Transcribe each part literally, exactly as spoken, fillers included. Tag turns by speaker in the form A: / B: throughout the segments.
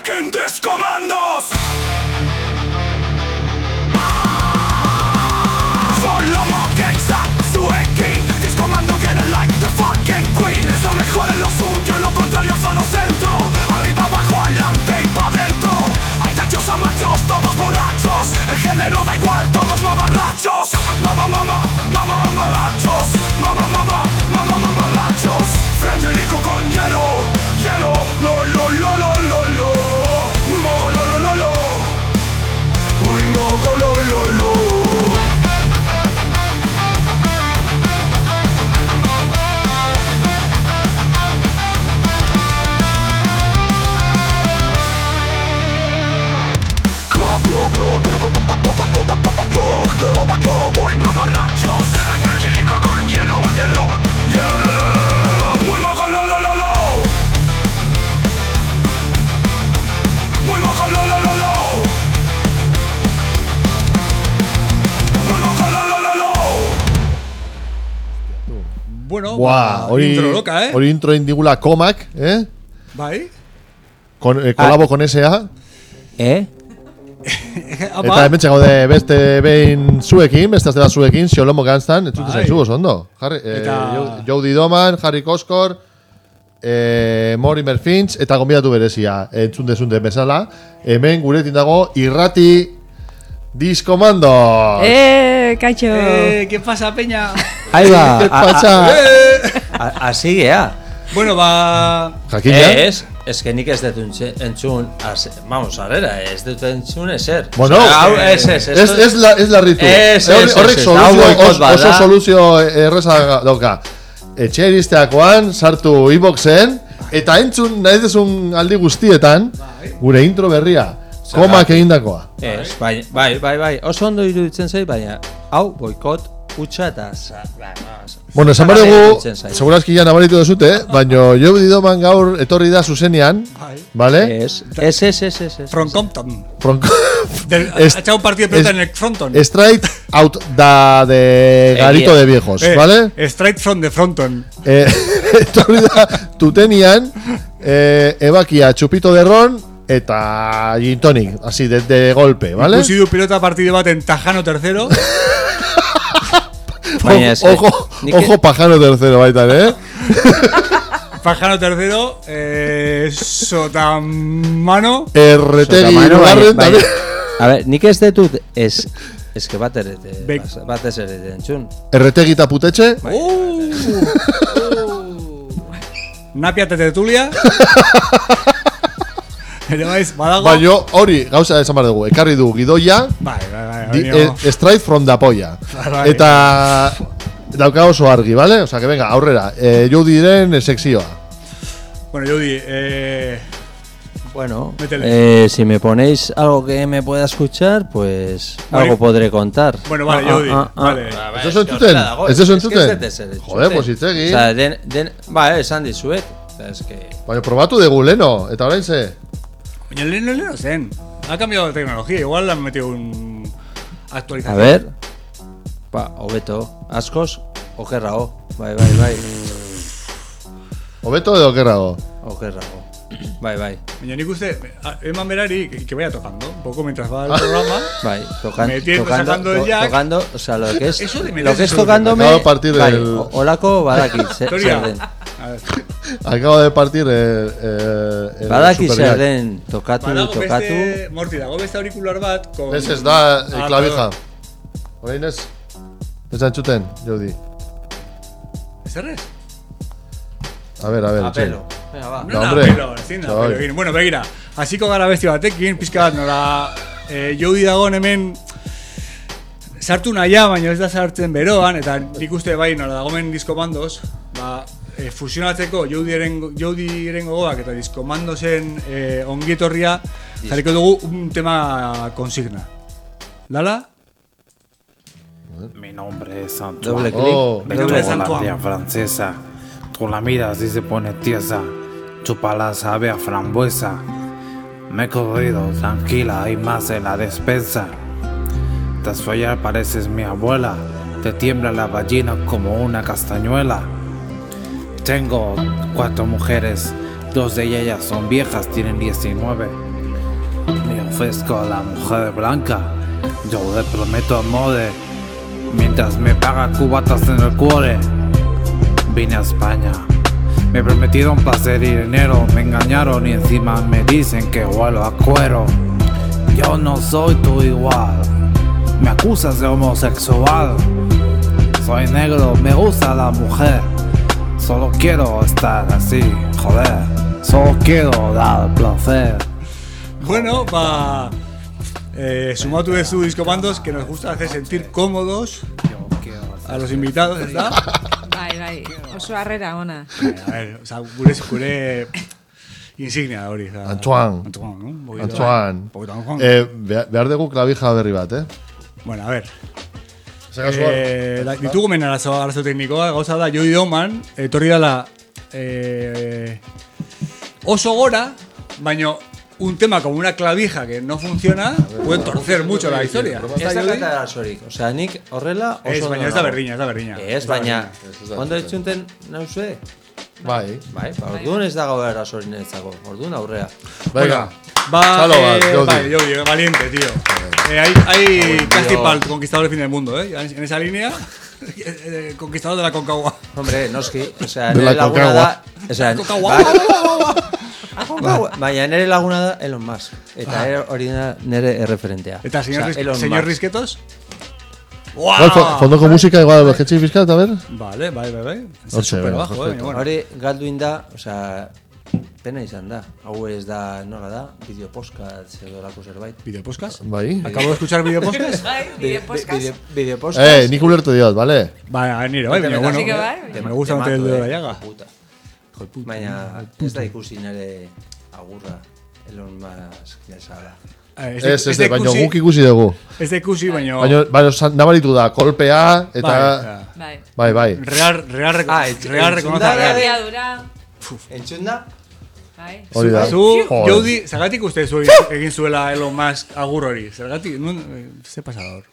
A: fucking Discomandos. Solo moquexa, zuekin. Discomando quiere like the fucking queen. Es lo mejor en lo suyo y lo contrario solo centro. Arriba, abajo, adelante y pa' dentro. Hay tachos a machos, todos borrachos. El género da igual, todos mamarrachos. Mama, mama, mama, mamarrachos. Mama, mama, mama, mamarrachos. Frederico con hielo, hielo. Lo, lo, lo, lo, lo, lo. Mo, lo, lo, lo, lo. Uy, no, lo, lo, lo, lo. Muy mamarrachos, Angélica con hielo, hielo, hielo. Muy majo, lo, lo, lo, lo. Muy majo, lo, lo, lo, lo. Muy majo, lo, lo, lo, lo.
B: Bueno,
C: Buah,
B: ba, intro loka, eh?
C: Hori intro indigula komak, eh?
B: Bai?
C: Con, eh, kolabo con S A.
D: Eh?
C: Eta hemen gaude beste behin zuekin, beste aztela zuekin, Xolomo Ganstan, entzute zaizu oso ondo. Harry, eh,
B: Eta-
C: Jody Doman, Harry Koskor, eh, Mortimer Finch, eta gonbidatu berezia, entzun dezunde bezala. Hemen guretin dago irrati Discomando.
E: Eh, kaixo.
B: Eh, ¿qué pasa, peña?
D: Ahí va.
C: ¿Qué pasa?
D: a- Así gea.
B: Bueno, ba...
C: Jakina?
D: Ez, ez que nik ez dut entxe- entzun, az, vamos, arrera, ez dut entzun ezer.
C: Bueno,
D: hau,
C: eh,
D: ez, ez,
C: Ez, ez, la, ez larritu.
D: Ez,
C: Eh,
D: ez,
C: Horrek
D: ez, ez,
C: soluzio,
D: hau boikot
C: oso,
D: bat
C: oso
D: da.
C: soluzio erreza dauka. Etxe iristeakoan, sartu iBoxen, eta entzun nahi dezun aldi guztietan, gure intro berria, komak egindakoa.
D: Ez, bai, bai, bai, bai, oso ondo iruditzen zait, baina, hau, boikot, utxa eta... za- ba, ba,
C: Bueno, esan
D: zarra
C: behar dugu,
D: iruditzen zait.
C: segurazki ja nabaritu duzute, eh? baina Jody Doman gaur etorri da zuzenean, vale?
D: Ez, ez, ez, ez, ez, ez.
B: From Compton.
C: From-
B: Del,
C: Es-
B: ha echado un partido de pelota
C: es-
B: en el Fronton.
C: Straight out da de garito de viejos,
B: Eh,
C: vale?
B: Straight from the Fronton.
C: Eh, etorri da tutenian, eh, ebakia txupito de ron eta gin tonic, así, de, de golpe, vale?
B: Ikusi du pilota partido bat en Tajano tercero.
D: Baina ez,
C: Ojo,
D: nik-
C: ojo pajano tercero baitan, eh?
B: Tajano tercero. Eh, Sotamano.
C: Erretegi
D: Sotamano,
C: irugarren,
D: baina-
C: también.
D: A ver, nik ez detut, ez, ez que bat ere,
B: Be-
D: bat ez ere entzun.
C: Erretegi eta putetxe.
B: Uh, uh. Napia tetetulia. Ere baiz, badago.
C: Baina hori, gauza esan behar dugu, ekarri du gidoia,
B: Bai, bai, bai.
C: di,
B: baina-
C: eh, straight from the polla.
B: bai.
C: Eta dauka oso argi, vale? O sea, que venga, aurrera, eh, Jodyren eh, sekzioa.
B: Bueno, Jody, eh,
D: Bueno,
B: Métele.
D: eh, si me ponéis algo que me pueda escuchar, pues
B: Vale.
D: algo podré contar.
B: Bueno, vale,
D: Ah,
B: Jody,
D: ah, ah,
B: vale.
D: ah.
C: ¿Ez eso entzuten? ¿Ez eso entzuten? Joder, pues hitz egin.
D: O sea, den, den, ba, esan dizuet. O sea, es que...
C: Baina probatu dugu leno, eta orain ze.
B: Coño, el Leno, el Leno Zen. Ha cambiado de tecnología, igual le han metido un
D: A
B: actualización.
D: ver. Ba, hobeto. Askoz, okerrago. Bai, bai, bai.
C: Hobeto edo okerrago.
D: Okerrago. Bai, bai.
B: Baina nik uste, a- eman berari que, que vaya tocando un poco mientras va el programa.
D: Bai, tocan,
B: Metiendo,
D: tocando,
B: sacando el
D: to-
B: jack.
D: tocando, o sea, lo que es,
B: Eso de
D: lo
B: meterse
D: que es
B: sobre-
D: tocándome,
C: Acabo de partir
D: bai,
C: el-
D: o- olako badakit, ze-
B: Historia.
D: zer den.
B: A ver.
C: Acabo de partir el, el, el
D: Badakit
C: Super
D: zer
C: Jack.
D: den, tokatu,
B: Badago
D: tokatu.
B: beste, Morti, dago beste aurikular bat con...
C: Ez ez da
B: Ah,
C: eh, klavija.
B: perdón.
C: Orain ez? Ez da entzuten, Jody.
B: ¿Zer ez?
C: A ver, a ver,
D: Apelo. Venga, va.
C: No,
B: No,
C: hombre.
B: apelo, ezin da,
C: Zoi.
B: apelo egin. Bueno, begira, hasiko gara besti batekin, pizka bat nola eh, Jody dagoen hemen sartu naia, baina ez da sartzen beroan, eta nik uste bai nola dagoen Discomandos, ba, eh, fusionatzeko Jodyren Jodyren gogoak eta Discomandosen eh, ongietorria jarriko dugu un tema consigna. Lala?
F: Mi nombre es Antoine.
D: Doble clic.
C: Oh,
B: Mi nombre es
F: Vengo de la
B: Antoine.
F: tía francesa. Tú la miras y se pone tiesa. Chúpala, sabe a frambuesa. Me he corrido tranquila, hay más en la despensa. Tras follar pareces mi abuela. Te tiembla la vagina como una castañuela. Tengo cuatro mujeres. Dos de ellas son viejas, tienen diecinueve. ofrezco a la mujer blanca. Yo le prometo amores, mientras me paga cubatas en el cuore. Vine a España, me prometieron placer y dinero, me engañaron y encima me dicen que huelo a cuero. Yo no soy tu igual, me acusas de homosexual. Soy negro, me gusta la mujer, solo quiero estar así, joder. Solo quiero dar placer.
B: Bueno, ba... Eh, sumatu de sus discomandos que nos gusta hacer sentir cómodos a los invitados, ¿verdad?
E: Bai, bai, oso harrera ona.
B: A ver, o sea, gure, gure insignia hori. O sea,
C: Antoine.
B: Antoine, ¿no? Un poquito-
C: Antoine.
B: un poquito Antoine.
C: Eh, behar behar dugu klabija berri bat, eh?
B: Bueno, a ver.
C: Zer kasuan?
B: Eh, da- ditugu men arazo, arazo teknikoa, gauza da, Joi Doman, etorri dela eh, oso gora, baina un tema como una clavija que no funciona puede torcer mucho la historia.
D: Ez dakata arazorik, osea, nik horrela oso
B: Ez,
D: ondo
B: baina ez da
D: nago.
B: berdina, ez da berdina.
D: Ez, baina, ondo etxunten nauzue?
C: Bai.
D: Bai, ba, orduan ez dago arazorik niretzako, orduan aurrea.
C: Venga.
B: Va,
C: Chalo,
B: eh,
C: va, Jody.
B: vale, Jody, valiente, tío. Eh, hay hay casting para el conquistador del fin del mundo, ¿eh? En en esa línea, eh, conquistador de la Concagua.
D: Hombre, noski, osea,
C: De la
D: nire laguna
C: Concagua.
D: da... Osea,
B: Concagua.
D: ba- baina nire laguna da Elon Musk. Eta ere hori da nire erreferentea.
B: Eta señor,
D: Osea,
B: Ris-
D: Elon
B: señor
D: Musk.
B: Risquetos.
C: Igual, fo- fondoko musika, igual, jetxe fiskat, a ver?
B: Vale, vale, vale. vale. Es
C: Hortxe,
B: súper
C: venga,
B: bajo, eh,
C: perfecto.
B: baina bueno.
D: Hori galduin da, osea, pena izan da. Hau ez da, nola da, bideo podcast edo lako zerbait.
B: ¿Video podcast?
C: Bai.
B: Acabo de escuchar video podcast.
E: Bai, bide podcast.
D: Bideo- Bideo podcast.
C: Eh, nik ulertu diot, vale?
B: Vale, a ver, nire, bai, baina bueno.
E: Sí que bai.
B: Me gusta meter el dedo en la llaga.
D: Puta.
B: Hijo de puta.
D: Baina ez da ikusi nire agurra Elon Musk bezala.
B: Eh,
C: Ez, ez,
B: ez da
C: baina
B: ikusi-
C: guk ikusi dugu.
B: Ez da ikusi, baina...
C: Baina, baina, san- nabaritu da, kolpea, eta...
B: Bai,
E: Bai.
C: Bai, bai.
B: Real, real, reco-
D: Ah, etx-
B: real reconoce
D: entzunda
B: real.
D: da-
E: Abiadura.
D: Entzun da?
E: Bai.
C: Hori da.
B: Zu,
C: Joder.
B: Jody, zergatik uste zu egin zuela Elon Musk agur hori? Zergatik, nun, eh, ze pasador?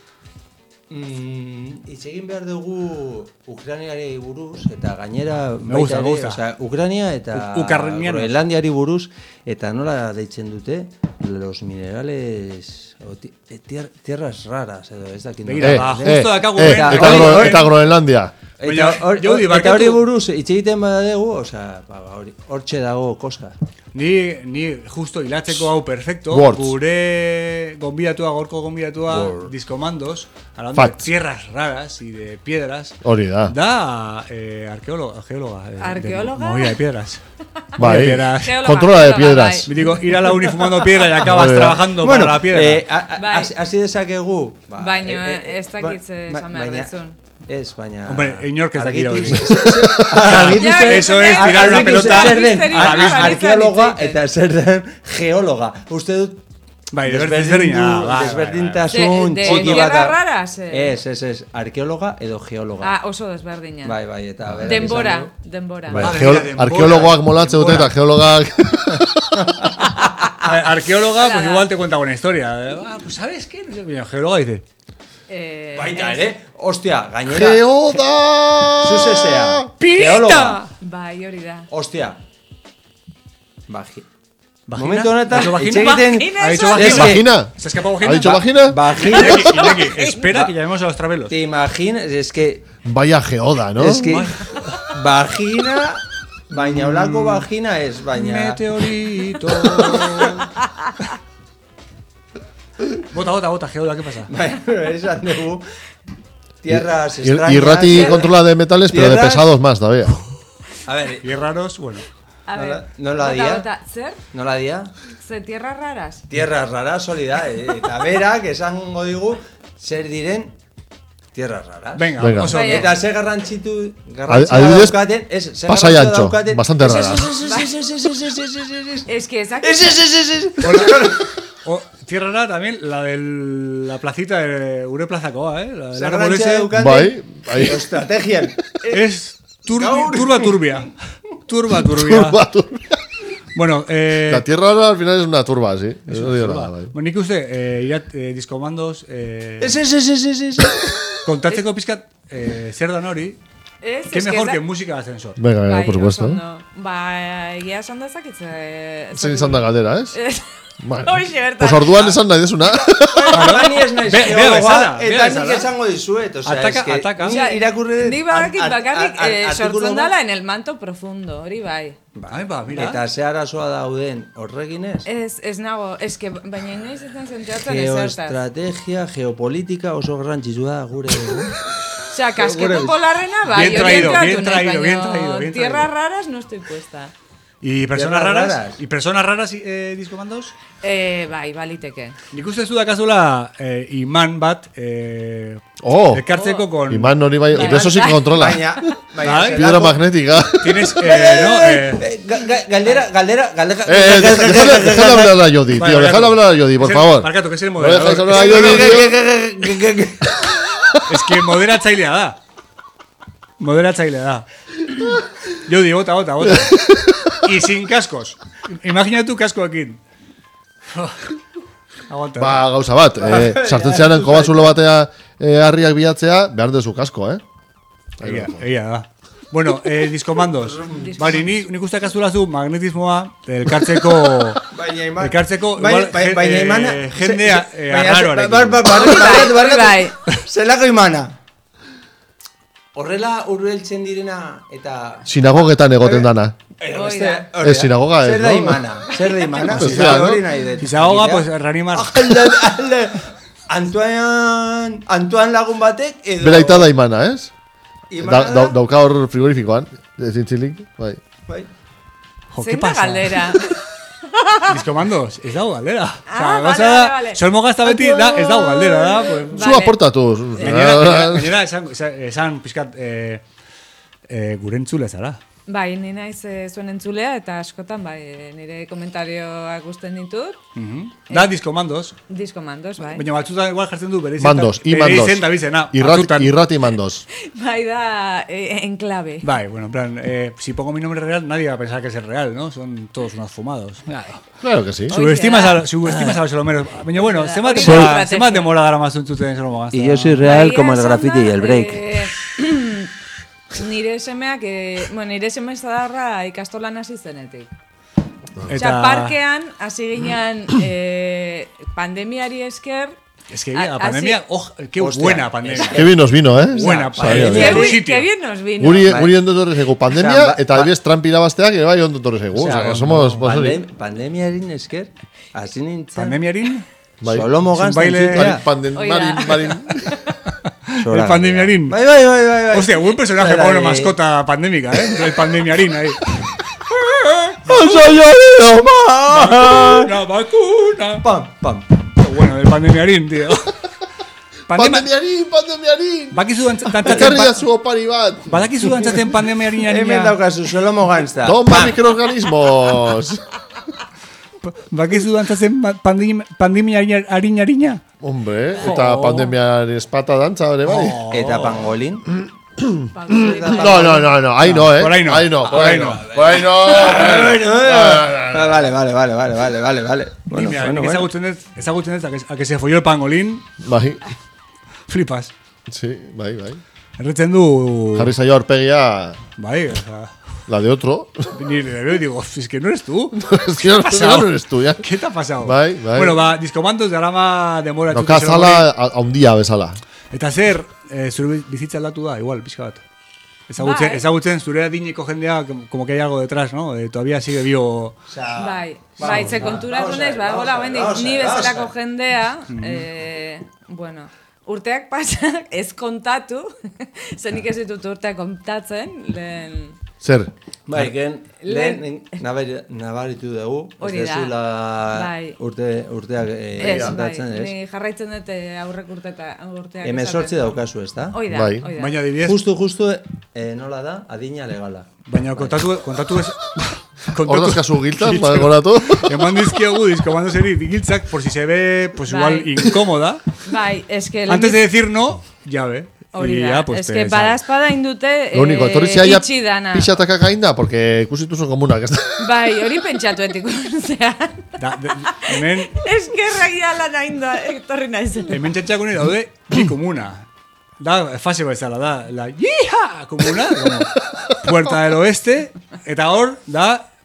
D: Mm, hitz egin behar dugu Ukrainiari buruz eta gainera
B: Me gusta,
D: baita
B: me
D: ere,
B: gusta.
D: osea, Ukraina eta
B: U- ukarniano.
D: Groenlandiari buruz eta nola deitzen dute los minerales o ti- eh, tier- tierras raras edo ez dakit.
B: Begira,
C: Eh,
B: ba,
C: eh,
B: justo daukagu
C: eh,
B: hemen-
C: eta,
B: hori-
C: Gro-
B: hori-
C: eta Groenlandia.
D: Eta
B: Baina,
D: hor-
B: Jody,
D: hor- eta hori
B: barkatu.
D: buruz hitz egiten badegu, osea, ba, ba, hori hortxe dago koska.
B: Ni, ni justo hilatzeko hau perfecto,
C: Words.
B: gure gonbidatua, gorko gonbidatua,
C: Words.
B: discomandos, hablando
C: Facts.
B: de tierras raras y de piedras,
C: Hori da.
B: da eh, arqueóloga, geóloga. eh, de
E: ¿Arqueóloga?
B: movida de piedras.
C: Bai.
B: piedras.
E: Geóloga,
C: Controla de
E: geóloga,
C: piedras.
B: Me digo, ir a la uni fumando piedra y acabas
C: Hori da.
B: trabajando para la piedra.
D: eh, a- a-
E: Bai.
D: hasi- hasi dezakegu. ba,
E: Baina
D: eh, eh,
E: ez dakit ze
D: ba-
E: esan behar
D: baina-
E: dezun.
D: Ez, baina...
B: Hombre, inork ez daki
D: argitu-
B: hori.
D: Argitu
E: Ya,
D: zer-
B: Eso es
E: Ar-
B: tirar una
D: argitu
B: pelota.
D: zer den
E: Misterio
D: ar-
E: bat
D: arkeologa
E: izan
D: eta zer den geologa. Uste dut
B: Bai,
D: desberdindu-
B: desberdina, bai, bai,
D: desberdintasun
E: De- de
D: txiki
E: tierras
D: bat.
E: raras, eh?
D: Ez, ez, ez, arkeologa edo geologa.
E: Ah, oso desberdina.
D: Bai, bai, eta berak
E: Denbora,
D: esan du-
E: denbora.
C: Bai,
B: Ah,
C: geol-
B: mira, denbora,
C: arkeologoak molatze dute eta
B: denbora.
C: geologak...
B: A ver, arqueóloga, pues
E: Nada.
B: igual te cuenta buena historia. Eh, Ah, pues ¿sabes qué? Y el geóloga dice,
E: Eh,
D: Baita
E: ez-
D: ere, ostia, gainera.
C: Geoda!
D: Zuzesea.
E: Pirita!
D: Geologa.
E: Bai, hori da.
D: Ostia. Baji.
B: ¿vagina?
D: Momentu honetan,
B: ¿Ha dicho vagina?
D: hitz egiten...
E: Vagina,
B: ¿Ha dicho
E: eso
B: vagina?
D: es que-
C: ¿Vagina?
B: ¿Se ha escapado vagina?
C: ¿Ha dicho
B: Va-
C: vagina?
D: Vagina.
B: Iñaki, Iñaki, espera que llamemos a los travelos.
D: ¿Te imaginas? Es que...
C: Vaya geoda, ¿no?
D: Es que... Vagina... Baina olako vagina ez, baina...
B: Meteorito. Bota, bota, bota, geóloga, ¿qué pasa?
D: Baina, esan dugu... Tierras
C: Y,
D: extrañas...
C: y Rati controla de metales, pero de
D: Tierras-
C: pesados más todavía.
D: A ver,
B: Y raros, bueno.
E: A
D: No
E: ver,
D: la- no la
E: bota,
D: dia?
E: bota. Zer?
D: nola dia?
E: Ze tierras raras?
D: Tierras raras, hori da, eh, eta berak esango digu zer diren tierras raras.
B: Venga,
C: Venga.
B: oso,
E: Bai,
D: Eta ze garrantzitu garrantzia
C: Adibidez,
D: daukaten, ez, ze
C: Pasai
D: garrantzia
C: Antxo,
D: daukaten-
C: bastante
D: Ez, ez,
C: rara.
D: ez, ez, ez, ez, ez, ez, ez, ez, ez, ez, ez.
E: Es que ezak...
D: Ez, ez, ez, ez, ez.
B: O, tierra rara también, la de la placita de Ure Plazacoa, ¿eh? La del
D: Ze
B: árbol
D: garrantzia
B: ese
D: daukaten
C: Bai, bai.
D: estrategian.
B: es turbi-
D: Gaur.
B: turba turbia. Turba turbia.
C: Turba, turba.
B: Bueno, eh...
C: La tierra al final es una turba, sí. Eso no digo
B: turba.
C: nada, bai.
B: Bueno, nik uste, eh, irat, eh, diskomandos, eh,
D: Ez, ez, ez, ez, ez, ez.
B: kontatzeko pizkat, eh, zer dan hori,
E: Ez,
B: qué
E: es que
B: mejor
E: ez
B: que
E: da-
B: música de ascensor.
C: Venga, venga,
E: Bai,
C: por supuesto.
E: oso ondo. Ba, egia esan dezakit. eh,
C: Zein izan da galdera, ez?
E: Ez,
C: Bueno,
E: Hoxe, bertan.
C: pues orduan esan nahi desuna.
D: Ba, ni ez naiz
B: Be- bea
D: geologoa,
B: bezala, bea
D: eta nik
B: bezala.
D: esango dizuet, osea,
B: Ataka,
D: eske,
B: ataka.
D: ni
E: Osea,
D: irakurri dut
E: Nik badakit
D: ar- ar-
E: bakarrik
D: ar-
E: eh,
D: artikulu
E: sortzen
D: bat,
E: dala en el manto profundo, hori bai.
B: Bai, ba, mira.
D: eta ze arazoa dauden horrekin ez?
E: Ez, ez nago, eske, baina inoiz ez zentratzen ezertaz.
D: Geoestrategia, geopolitika oso garrantzitsua da gure.
E: Osea, kasketo polarrena, bai,
B: Bien
E: hori
B: traído,
E: entratu
B: bien
E: nahi,
B: traído, bien
E: baina
B: traído, bien
E: tierras
B: traído.
E: raras no estoy puesta.
B: ¿Y personas
D: Tierras
B: raras?
D: raras.
B: ¿Y personas raras eh, diskomandos?
E: Eh, bai, baliteke.
B: Nik uste zu dakazula eh, iman bat eh,
C: Oh,
B: ekartzeko con...
C: Iman hori bai,
E: Bai.
C: de eso sí que controla.
D: Baina, baina,
B: Bai.
C: Piedra magnética.
B: Tienes, eh, ¿no? Eh,
D: Eh, ga- ga- Galdera, galdera, galdera.
C: Eh, eh, deja- déjale déjale hablar a Jodi,
B: vale,
C: tío.
B: Marcato.
C: Déjale hablar a Jodi, por
B: Es el-
C: favor.
B: Marcato, que es el
C: No dejáis
B: moderador.
C: hablar a Jodi, tío.
B: Es que moderatzailea da. Moderatzailea da. Yo digo, bota, bota, bota. Y sin cascos. Imagina tu cascoekin. Aguanta.
C: Ba, gauza bat, eh, sartzen zearen kobazulo batea eh, harriak bilatzea, behar dezu kasko, eh?
B: Egia, egia da. Bueno, eh, diskomandos. Bari, ni, nik uste kasula zu magnetismoa elkartzeko...
D: Baina iman.
B: Elkartzeko,
D: Baina-
B: igual,
D: baina-
B: je-
D: baina
B: eh,
D: imana.
B: jendea
D: ze-
B: eh,
D: baina ze-
B: arraroarekin.
D: bar- bar- bar-
E: Hori bai,
D: barkatu,
E: hori
D: barkatu.
E: bai.
D: Zelako imana. Horrela hurbiltzen direna eta...
C: Sinagogetan egoten dana.
D: Eh,
E: Hori
D: beste-
E: da.
D: hori
C: Ez sinagoga ez,
D: Zer da
C: no?
D: imana? Zer da imana?
C: Pues
D: Zer
C: ja, no?
D: hori nahi dut.
B: Si se ahoga, pues reanimar.
D: Alde, alde. Antoan, Antoan lagun batek edo...
C: Beraita da imana, ez?
D: Imana
C: Da, da,
D: da?
C: dauka hor frigorifikoan, zintzilik, bai.
D: Bai.
B: Jo, ¿qué
E: Zein da
B: pasa?
E: galdera?
B: Diskomandos, ez dago galdera.
E: Ah,
B: Osea,
E: vale,
B: gauza da,
E: vale, vale.
B: Solmo gazta beti da, ez dago galdera, da. Pues,
C: Zu
E: Vale.
C: aportatu.
B: gainera, gainera, gainera, esan, esan, esan pixkat, eh, eh, gure entzule zara.
E: Bai, ni naiz eh, zuen entzulea eta askotan bai, nire komentarioak gusten ditut.
B: Mhm. Da, diskomandos.
E: Diskomandos, bai.
B: Baina batzutan igual jartzen du bere izen.
C: Mandos, i
B: bere
C: mandos.
B: izen da bizena.
C: Irrati,
B: batzutan.
C: irrati mandos.
E: Bai da, eh, en clave.
B: Bai, bueno, en plan, eh, si pongo mi nombre real, nadie va a pensar que es el real, ¿no? Son todos unos fumados. Claro.
C: Claro que sí.
B: Subestimas
E: Oye,
B: a, subestimas a los solomeros. Baina, bueno,
E: Oye,
B: zenbat
E: hori
B: demora,
E: da estrategia.
B: zenbat demora dara más entzuten Solmo Gazta.
D: Y yo soy
E: Bai,
D: real como el
E: esan
D: graffiti
E: da,
D: y el break.
E: eh, nire semeak, eh, bueno, nire seme zadarra ikastolan hasi zenetik. Osea, parkean hasi ginen eh, pandemiari esker.
B: Es que
E: a-
B: la pandemia,
E: así-
B: oh, qué
D: Hostia,
B: buena pandemia.
C: Qué bien nos vino, eh?
B: Buena
C: Sabia,
B: pandemia.
E: Qué,
C: sabia.
E: bi-
B: sitio.
E: qué bien nos vino.
C: Guri,
D: Bai.
C: guri ondo torre zaigu pandemia,
D: Osea, ba-
C: eta
D: ba-
C: adibidez Trump irabazteak ere bai ondo torre zaigu.
D: Osea,
C: Osea, somos... pues, hori.
D: Pandem, pandemiarin esker, hasi nintzen.
B: Pandemiarin,
C: Bai.
D: Solomo
B: Sin
D: gantzen
B: baile-
D: zutera.
C: Pandem,
E: Oida.
C: marin, marin.
B: el pandemiarin.
D: Bai, bai, bai, bai, bai.
B: Hostia, buen personaje
D: Era
B: para una
D: de-
B: mascota pandémica, ¿eh? El pandemiarin ahí.
D: ¡Soy yo, ma!
B: Una vacuna.
D: Pam, pam.
B: Qué bueno, el pandemiarin, tío. Pandemia...
C: Pandemiarin, pandemiarin!
B: Bakizu dantzatzen...
C: Ekarri da
B: pa-
C: zu opari bat!
B: Badakizu dantzatzen pandemiarin
D: Hemen
B: harina...
D: daukazu, Solomo gantza.
C: Toma microorganismos!
B: Bakizu dantzatzen pa- pandem- pandemiarin harina harina?
C: Hombre, eta pandemiaren espata dantza ere bai.
D: Eta pangolin.
C: No, no, no, no, ahí no, eh.
B: por ahí no.
C: Ahí no, por
B: Por
C: ahí
B: ahí
C: no.
B: no.
C: Por ahí no.
D: Ah, Vale, vale, vale, vale, vale, vale, vale. Bueno,
B: Mira,
D: bueno,
B: nik
D: bueno.
B: ezagutzen dut, ezagutzen dut, a que, a que se folló el pangolín,
C: Bai,
B: flipas.
C: sí, bai, bai.
B: Erretzen du...
C: Jarri zaio aurpegia
B: Bai, o sea...
C: la de otro.
B: Ni le veo y digo, es que no eres tú.
C: Es que no,
B: pasado?
C: no eres tú, ya.
B: ¿Qué te ha pasado?
C: Bai, bai.
B: Bueno, ba, diskomandos darama demora
C: Noka
B: entzuten
C: zala a- haundia bezala.
B: Eta zer, eh, zure bizitza aldatu da, igual, pixka bat. Ezagutzen,
E: Bai.
B: ezagutzen zure adineko jendea, como- como que hay algo detrás, ¿no? Eh, todavía sigue vivo...
E: Bai, bai, ze konturatu naiz, ba, gola, bendik, ni bezalako jendea, eh, bueno, urteak pasak ez kontatu, zenik ez ditut urteak kontatzen, lehen...
C: Zer?
D: Bai, gen,
E: Lehen-
D: lehen nabari- nabaritu dugu.
E: Hori
D: Ez
E: da.
D: dezula
E: Bai.
D: urte, urteak eh,
E: Ez, bai,
D: kontatzen, ez?
E: ni jarraitzen dut eh, aurrek urte eta urteak.
D: Hemezortzi
E: esaten.
D: daukazu, ez da?
E: Hoi da,
C: Bai.
E: hoi da.
B: Baina adibidez,
D: Justu, justu, eh, nola da? Adina legala.
B: baina kontatu, kontatu ez...
C: Hor dazkazu giltzak, ba, goratu.
B: Eman dizkiogu diskomando seri giltzak, por si se ve, pues igual,
E: Bai.
B: incómoda.
E: Bai, eske...
B: Antes de decir no, ya ve.
E: Hori
B: Y
E: da,
B: ya, pues,
E: eske
B: te
E: bada
B: sale.
E: espada indute
C: Lo único, etorri
E: eh,
C: zia ja
E: itxi dana.
C: pixataka gainda, porque ikusi duzu komunak, ez da?
E: Bai, hori pentsatu etik zean.
B: Da, de, hemen,
E: Eske raia lan hain da, etorri naizen.
B: hemen txatxakune daude, bi komuna. Da, fase bezala, da, la yija komuna, como Puerta del Oeste, eta hor, da,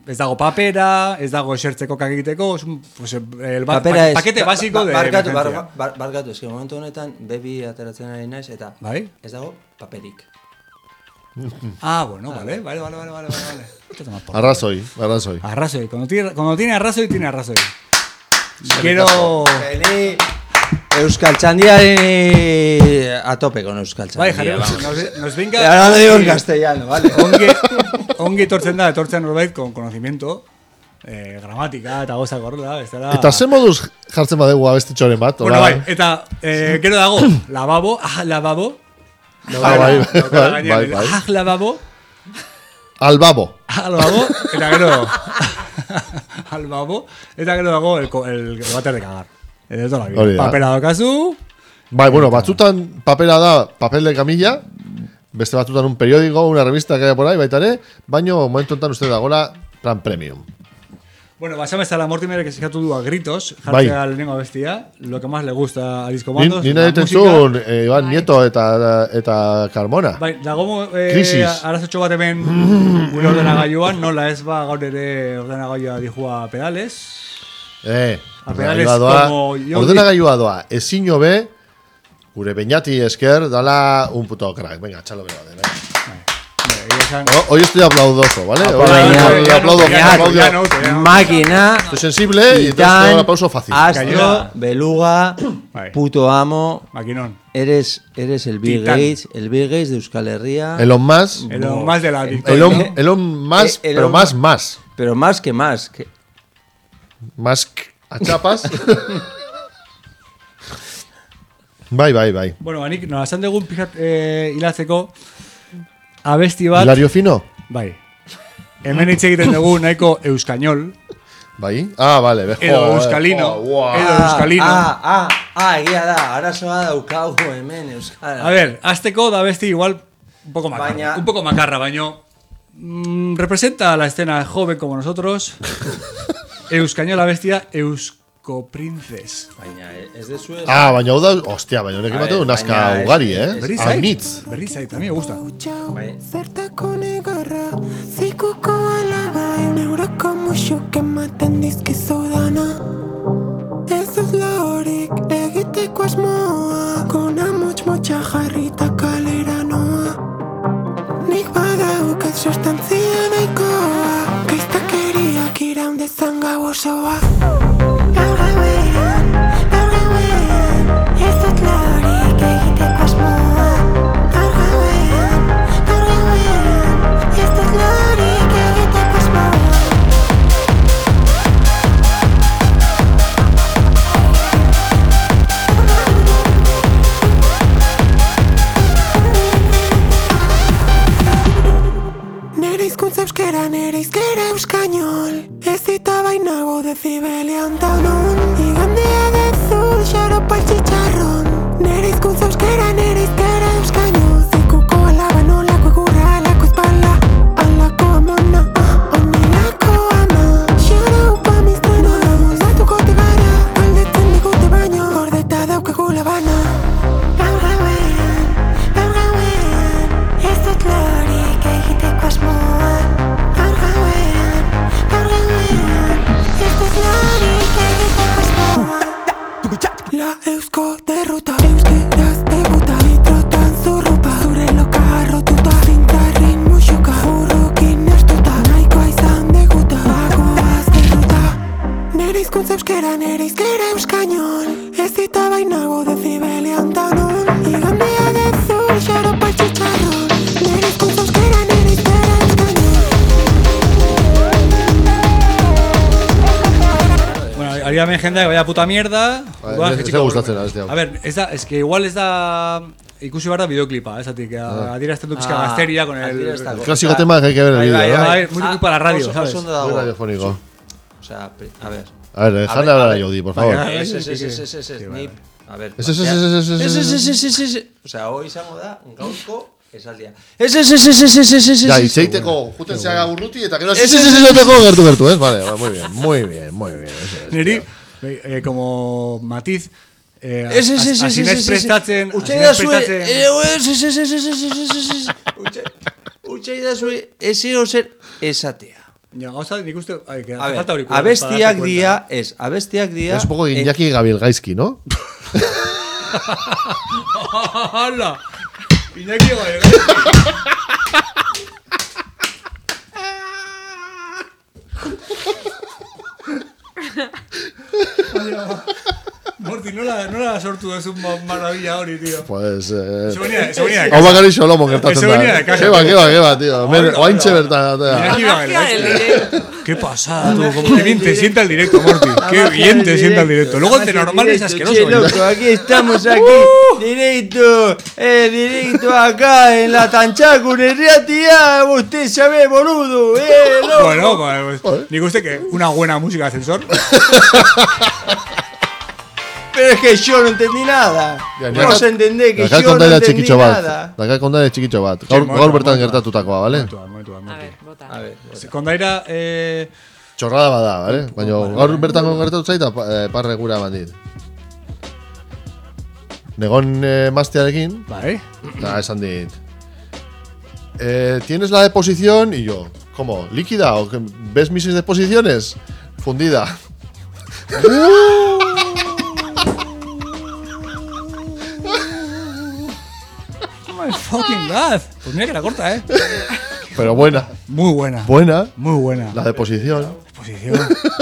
B: ez dago papera, ez dago esertzeko kakiteko, es un, pues, el ba,
D: Papera
B: pa,
D: ez...
B: pakete
D: ba-
B: básico
D: ba-
B: de
D: barkatu,
B: emergencia.
D: bar- bar- barkatu, eski momentu honetan bebi ateratzen ari naiz eta
B: Bai?
D: ez dago paperik.
B: Ah, bueno, vale, vale, vale, vale, vale, vale. Esto toma por-
C: Arrazoi, arrazoi.
B: Arrazoi, cuando tiene, cuando tiene arrazoi, tiene arrazoi. Quiero...
D: Ni Euskal Txandiari a tope con Euskal
B: Bai,
D: Txandia.
B: jarri,
D: vamos.
B: nos, nos
D: Y
B: venga...
D: ahora lo digo en castellano, ¿vale?
B: Ongi, ongi etortzen da, etortzen norbait con conocimiento, eh, gramatika eta gauza gorrela, ez dara...
C: Eta ze moduz jartzen badegu abestitxoren bat?
B: Bueno,
C: hola?
B: bai, eta eh, gero dago, lavabo, ah, lavabo,
C: Ah, bai, bai, bai, bai.
B: ah, lavabo,
C: Albabo.
B: al babo, eta gero al babo, eta gero dago el, co- el, el váter de cagar. De toda la vida.
C: Hori da.
B: Papera daukazu,
C: Bai, bueno, batzutan papela da papel de camilla, beste batzutan un periódico, una revista que haya por ahí, baita ere, baino momentu enten uste dagoela plan premium.
B: bueno, basame está la Mortimer que eskatu du a gritos,
C: Bai.
B: jartzea lehenengo abestia, lo que más le gusta a Disco
C: Ni,
B: Mandos,
C: ni
B: la
C: nahi
B: música.
C: tentzun, eh, Iván Nieto eta, eta Carmona.
B: Bai, dago eh,
C: Crisis.
B: arazotxo bat hemen gure ordenagailuan, nola ez ba gaur ere ordenagailua dijua pedales.
C: Eh,
B: A pedales
C: ordenagailua doa,
B: como yo-
C: ordenagailua doa, ezin hobe, gure beñati esker, dala un puto crack. Venga, txalo bero, de, venga.
B: Eh, esan-
C: O- Hoy estoy aplaudoso, ¿vale? Hoy,
D: Baina-
C: hoy aplaudo,
B: ya no,
C: aplaudo.
B: ya no, ya no.
D: Máquina,
C: Estoy sensible y entonces te doy un aplauso fácil.
D: Astro,
B: Cañera.
D: Beluga,
B: Bai.
D: puto amo,
B: Maquinón.
D: eres, eres el Bill
B: Titán.
D: Gates, el Bill Gates de Euskal Herria,
C: Elon Musk,
B: El más de la victoria.
C: Elon, Elon Musk,
D: Eh, Elon
C: pero más
D: Musk.
C: más.
D: pero más que más. Que...
C: Musk a chapas. Bai, bai, bai.
B: Bueno, banik, nola esan dugun pixat eh, hilatzeko abesti bat,
C: Hilario Fino?
B: bai. Hemen hitz egiten dugu nahiko euskainol,
C: Bai? Ah, vale. Bejo,
B: edo euskalino,
C: Oh, wow.
B: edo euskalino.
D: Ah, ah, ah, egia da, arazoa daukagu hemen Euskal.
B: A ver, azteko da abesti igual un poco macarra,
D: Baina-
B: un poco macarra, baino mm, representa a la escena joven como nosotros. Euskainol abestia Eusko Princes.
D: Baina, ez dezu ez...
C: Ah, baina hau da, hostia, baina honek
D: A
C: emate du
D: ver,
C: nazka
D: baina,
C: ugari,
D: ez-
C: eh?
D: ez-
B: Berri zait,
C: Anitz.
B: berri zait, a mí me gusta.
D: Bai.
G: Zertako negarra, zikuko alaba, eun euroko muxuk ematen dizkizu dana. Ez dut lahorik egiteko asmoa, gona motx-motxa jarrita kalera noa. Nik badaukat sustantzia nahikoa, gaiztakeriak iraun dezan gau osoa. Gaur gauean, gaur gauean, ez dut lahorik egiteko asmoa. Gaur gauean, gaur gauean, ez dut lahorik egiteko asmoa. Nere hizkuntza euskera, nere hizkera euskainol. Ez eta bainago dezibelian taunun. Igandea dezul, xaropa txitxarron. Nere hizkuntza euskera, nere hizkera euskainol. Zikuko alaba nolako egurra, alako ezpala, alako amona, onelako ama. Xaropa miztena, moldatuko te gara, galdetzen digute baino, gordeta daukagu labana. Gaur gauean, gaur gauean, ez dut lorik egiteko asmoa. Gaur gauean, gaur gauean, ez dut lorik egiteko asmoa. La eusko derruta, euskeraz debuta, litrotan zurrupa, zure loka harrotuta, zintzarrin musuka, burrukin astuta, nahikoa izan deguta, bagoaz derruta. Nere hizkuntza euskera, nere hizkera euskainol, ez dita bainago dezibelian tanon. Igandea dezul, xaropa txitxarron, nere hizkuntza euskera, nere hizkera euskainol.
B: Bueno, haría men jendea que vaya puta mierda.
C: Vale,
B: Buah,
C: ez-
B: que
C: ez
B: chico,
C: da gustatzen, ez da.
B: A ver, ez da, es que igual ez da ikusi behar da videoclipa, esatik, ah. adierazten du pixka
D: Ah,
B: gazteria con el...
D: adieraztako.
C: El clásico tema que hay que ver en el
D: Bai,
C: vídeo,
D: bai,
C: ¿no?
D: bai.
B: Ah, muy tipo para la radio,
D: oso-
B: ¿sabes?
D: oso ondo
C: Muy
D: dago.
C: radiofónico.
D: O sea, pri- a ver.
C: A ver, dejadle
D: ver,
C: hablar
D: a
C: a
D: ver.
C: Jody, por favor.
B: Vaya.
D: Ese, ese, ese, ese, ese, ese, ni... A ver.
C: Ese, ese,
D: baina-
C: ese, ese, ese,
D: ese,
C: ese,
D: ese, ese, ese, ese. O sea, hoy izango da, gaurko, esaldia. Ese, ese, ese, ese, ese, ese, ese.
C: Ya, itzeiteko, jutense haga urruti eta gero...
D: Ese,
C: Ese, ese,
D: ese,
C: ese, ese, gertu, gertu, ¿eh? Vale, vale, muy bien, muy bien, muy bien. eso es,
B: Neri,
C: tío.
B: eh, como matiz, eh,
D: Ese, ese, ese,
B: así
D: ese,
B: ez
D: ese,
B: prestatzen,
D: ese.
B: así
D: Utsa
B: ez
D: idazue,
B: prestatzen...
D: eh, ese, ese, ese, ese, ese, ese, ese, ese. Utsa- Utsa idazue, ese ozer esatea.
B: Ja, gauza, nik uste... Ai, que
D: A
B: falta
D: ver,
B: auriculares
D: abestiak
B: para darse
D: dia, ez, abestiak dia...
C: Es un poco
D: en-
C: Iñaki Gabriel Gaizki, ¿no?
B: cuenta. ¡Hala! Iñaki Gabriel. Morti, nola, nola sortu ez un maravilla hori, tío.
C: Pues... Eh,
B: Se venía, se venía de
C: Hau
B: casa.
C: bakari xolomon gertatzen
B: Eso
C: da.
B: venía de casa.
C: Keba, keba, keba, tío. Men,
B: Hola,
C: oaintxe
B: hola.
C: bertan. atea.
B: Iñaki
E: La
B: Gabriel.
E: magia del directo.
B: Qué pasada, tú. Como que bien te sienta el directo, Morty. Qué bien te sienta el directo. Luego el de normal es asqueroso.
D: Che,
B: ¿eh?
D: loco, aquí estamos aquí, directo, eh, directo acá en la Tanchacune Riatia, usted sabe, boludo, eh, loco.
B: Bueno, pues, pues ni guste que una buena música de ascensor.
D: Pero es que yo no entendí nada.
C: Ja,
D: Vos entendés que
C: Dakar
D: yo no
C: kondaira
D: entendí
C: txikitxo bat.
D: nada.
C: Dakar kondaira txikitxo bat. Gaur,
B: momentu,
C: gaur bertan
B: momentu.
C: gertatutakoa, vale?
B: Momentu bat, momentu bat,
E: A
B: Morty.
E: ver, bota.
D: A ver,
B: Kondaira, eh...
C: Txorrada bada, vale? Baina gaur bertan gertatu zaita eh, parre gura eman dit. Negon eh, maztearekin,
B: Bai.
C: eta esan dit. Eh, ¿Tienes la deposición? Y yo, ¿cómo? ¿Líquida? ¿O que ves mis deposiciones? Fundida.
B: Oh my fucking god. Pues mira que la corta, eh.
C: Pero buena.
B: Muy buena.
C: Buena.
B: Muy buena.
C: La deposición.
B: Posición.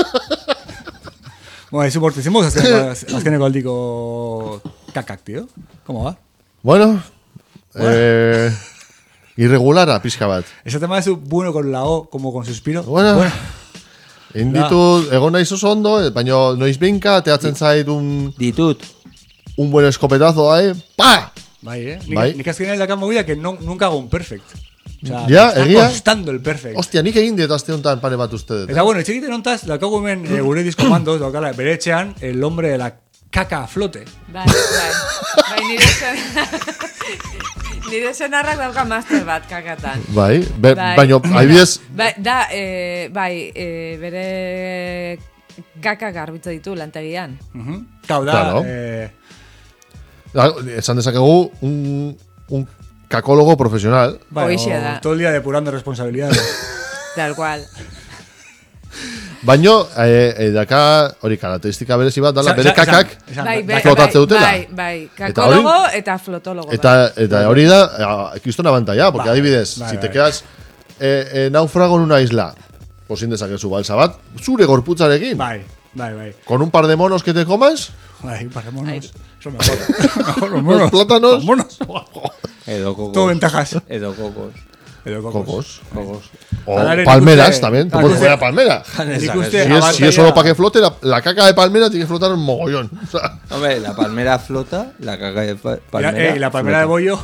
B: Bueno, es amorticemos azkeneko aldiko kakak, tío. ¿Cómo va?
C: Bueno. Eh, irregulara, pixka bat.
B: Ese tema es bueno con la O, como con suspiro.
C: Bueno. Inditu, egon naiz oso ondo, eh, baina noiz behinka, teatzen zait un,
D: ditut.
C: un buen escopetazo, eh? Pa!
B: Bai, eh. Nik,
C: Bai.
B: nik azkenean la movida que no, nunca hago un perfect. O sea,
C: Ya,
B: está
C: egia?
B: costando el perfect.
C: Ostia, nik egin diet azte honetan pare bat uste dut.
B: Eta bueno, etxegiten hontaz, daukagu hemen e, gure diskomandoz, daukala, bere etxean, el hombre de la caca a flote.
E: Bai, bai. Bai, nire zen... nire senarrak dauka master bat kakatan.
C: Bai, be,
E: Bai.
C: baina, adibidez,
E: Bai, da, eh, bai, eh, bere kaka garbitza ditu lantegian.
B: Uh-huh. Kau da,
C: Claro.
B: eh,
C: da, esan dezakegu, un, un kakólogo profesional.
B: bueno,
E: Hoixe da.
B: todo el día depurando responsabilidades.
E: Tal cual.
C: Baino, eh, eh, daka, hori karakteristika berezi bat, dala,
B: Esan-
C: bere
B: esan-
C: kakak,
B: esan-
E: Bai, bai,
C: flotatze dutela.
E: Bai, bai,
C: Eta
E: kakologo eta flotologo.
C: eta, eta hori da, eh, kristona abantaia, porque
B: Bai,
C: adibidez,
B: bai,
C: si te
B: bai.
C: quedas eh, eh, naufrago en una isla, posin dezakezu balsa bat, zure gorputzarekin,
B: Bai, bai, bai.
C: con un par de monos que te comas,
B: Bai, para monos. Eso mejor. Mejor los monos.
C: los plátanos,
B: Los monos.
D: Edo cocos.
B: Todo ventajas.
D: Edo cocos.
B: Edo cocos.
C: cocos,
D: Cocos.
C: o
B: Ahora nik
C: palmeras
B: uste-
C: también, te
B: Ah,
C: puedes
B: uste-
C: comer a palmera.
B: Nik uste
C: Si es, si es
B: abantaia-
C: solo para que flote, la, la caca de palmera tiene que flotar un mogollón. O sea,
D: Hombre, la palmera flota, la caca de pa-
B: Y la,
D: palmera.
B: eh, y la palmera de
D: flota.
B: bollo.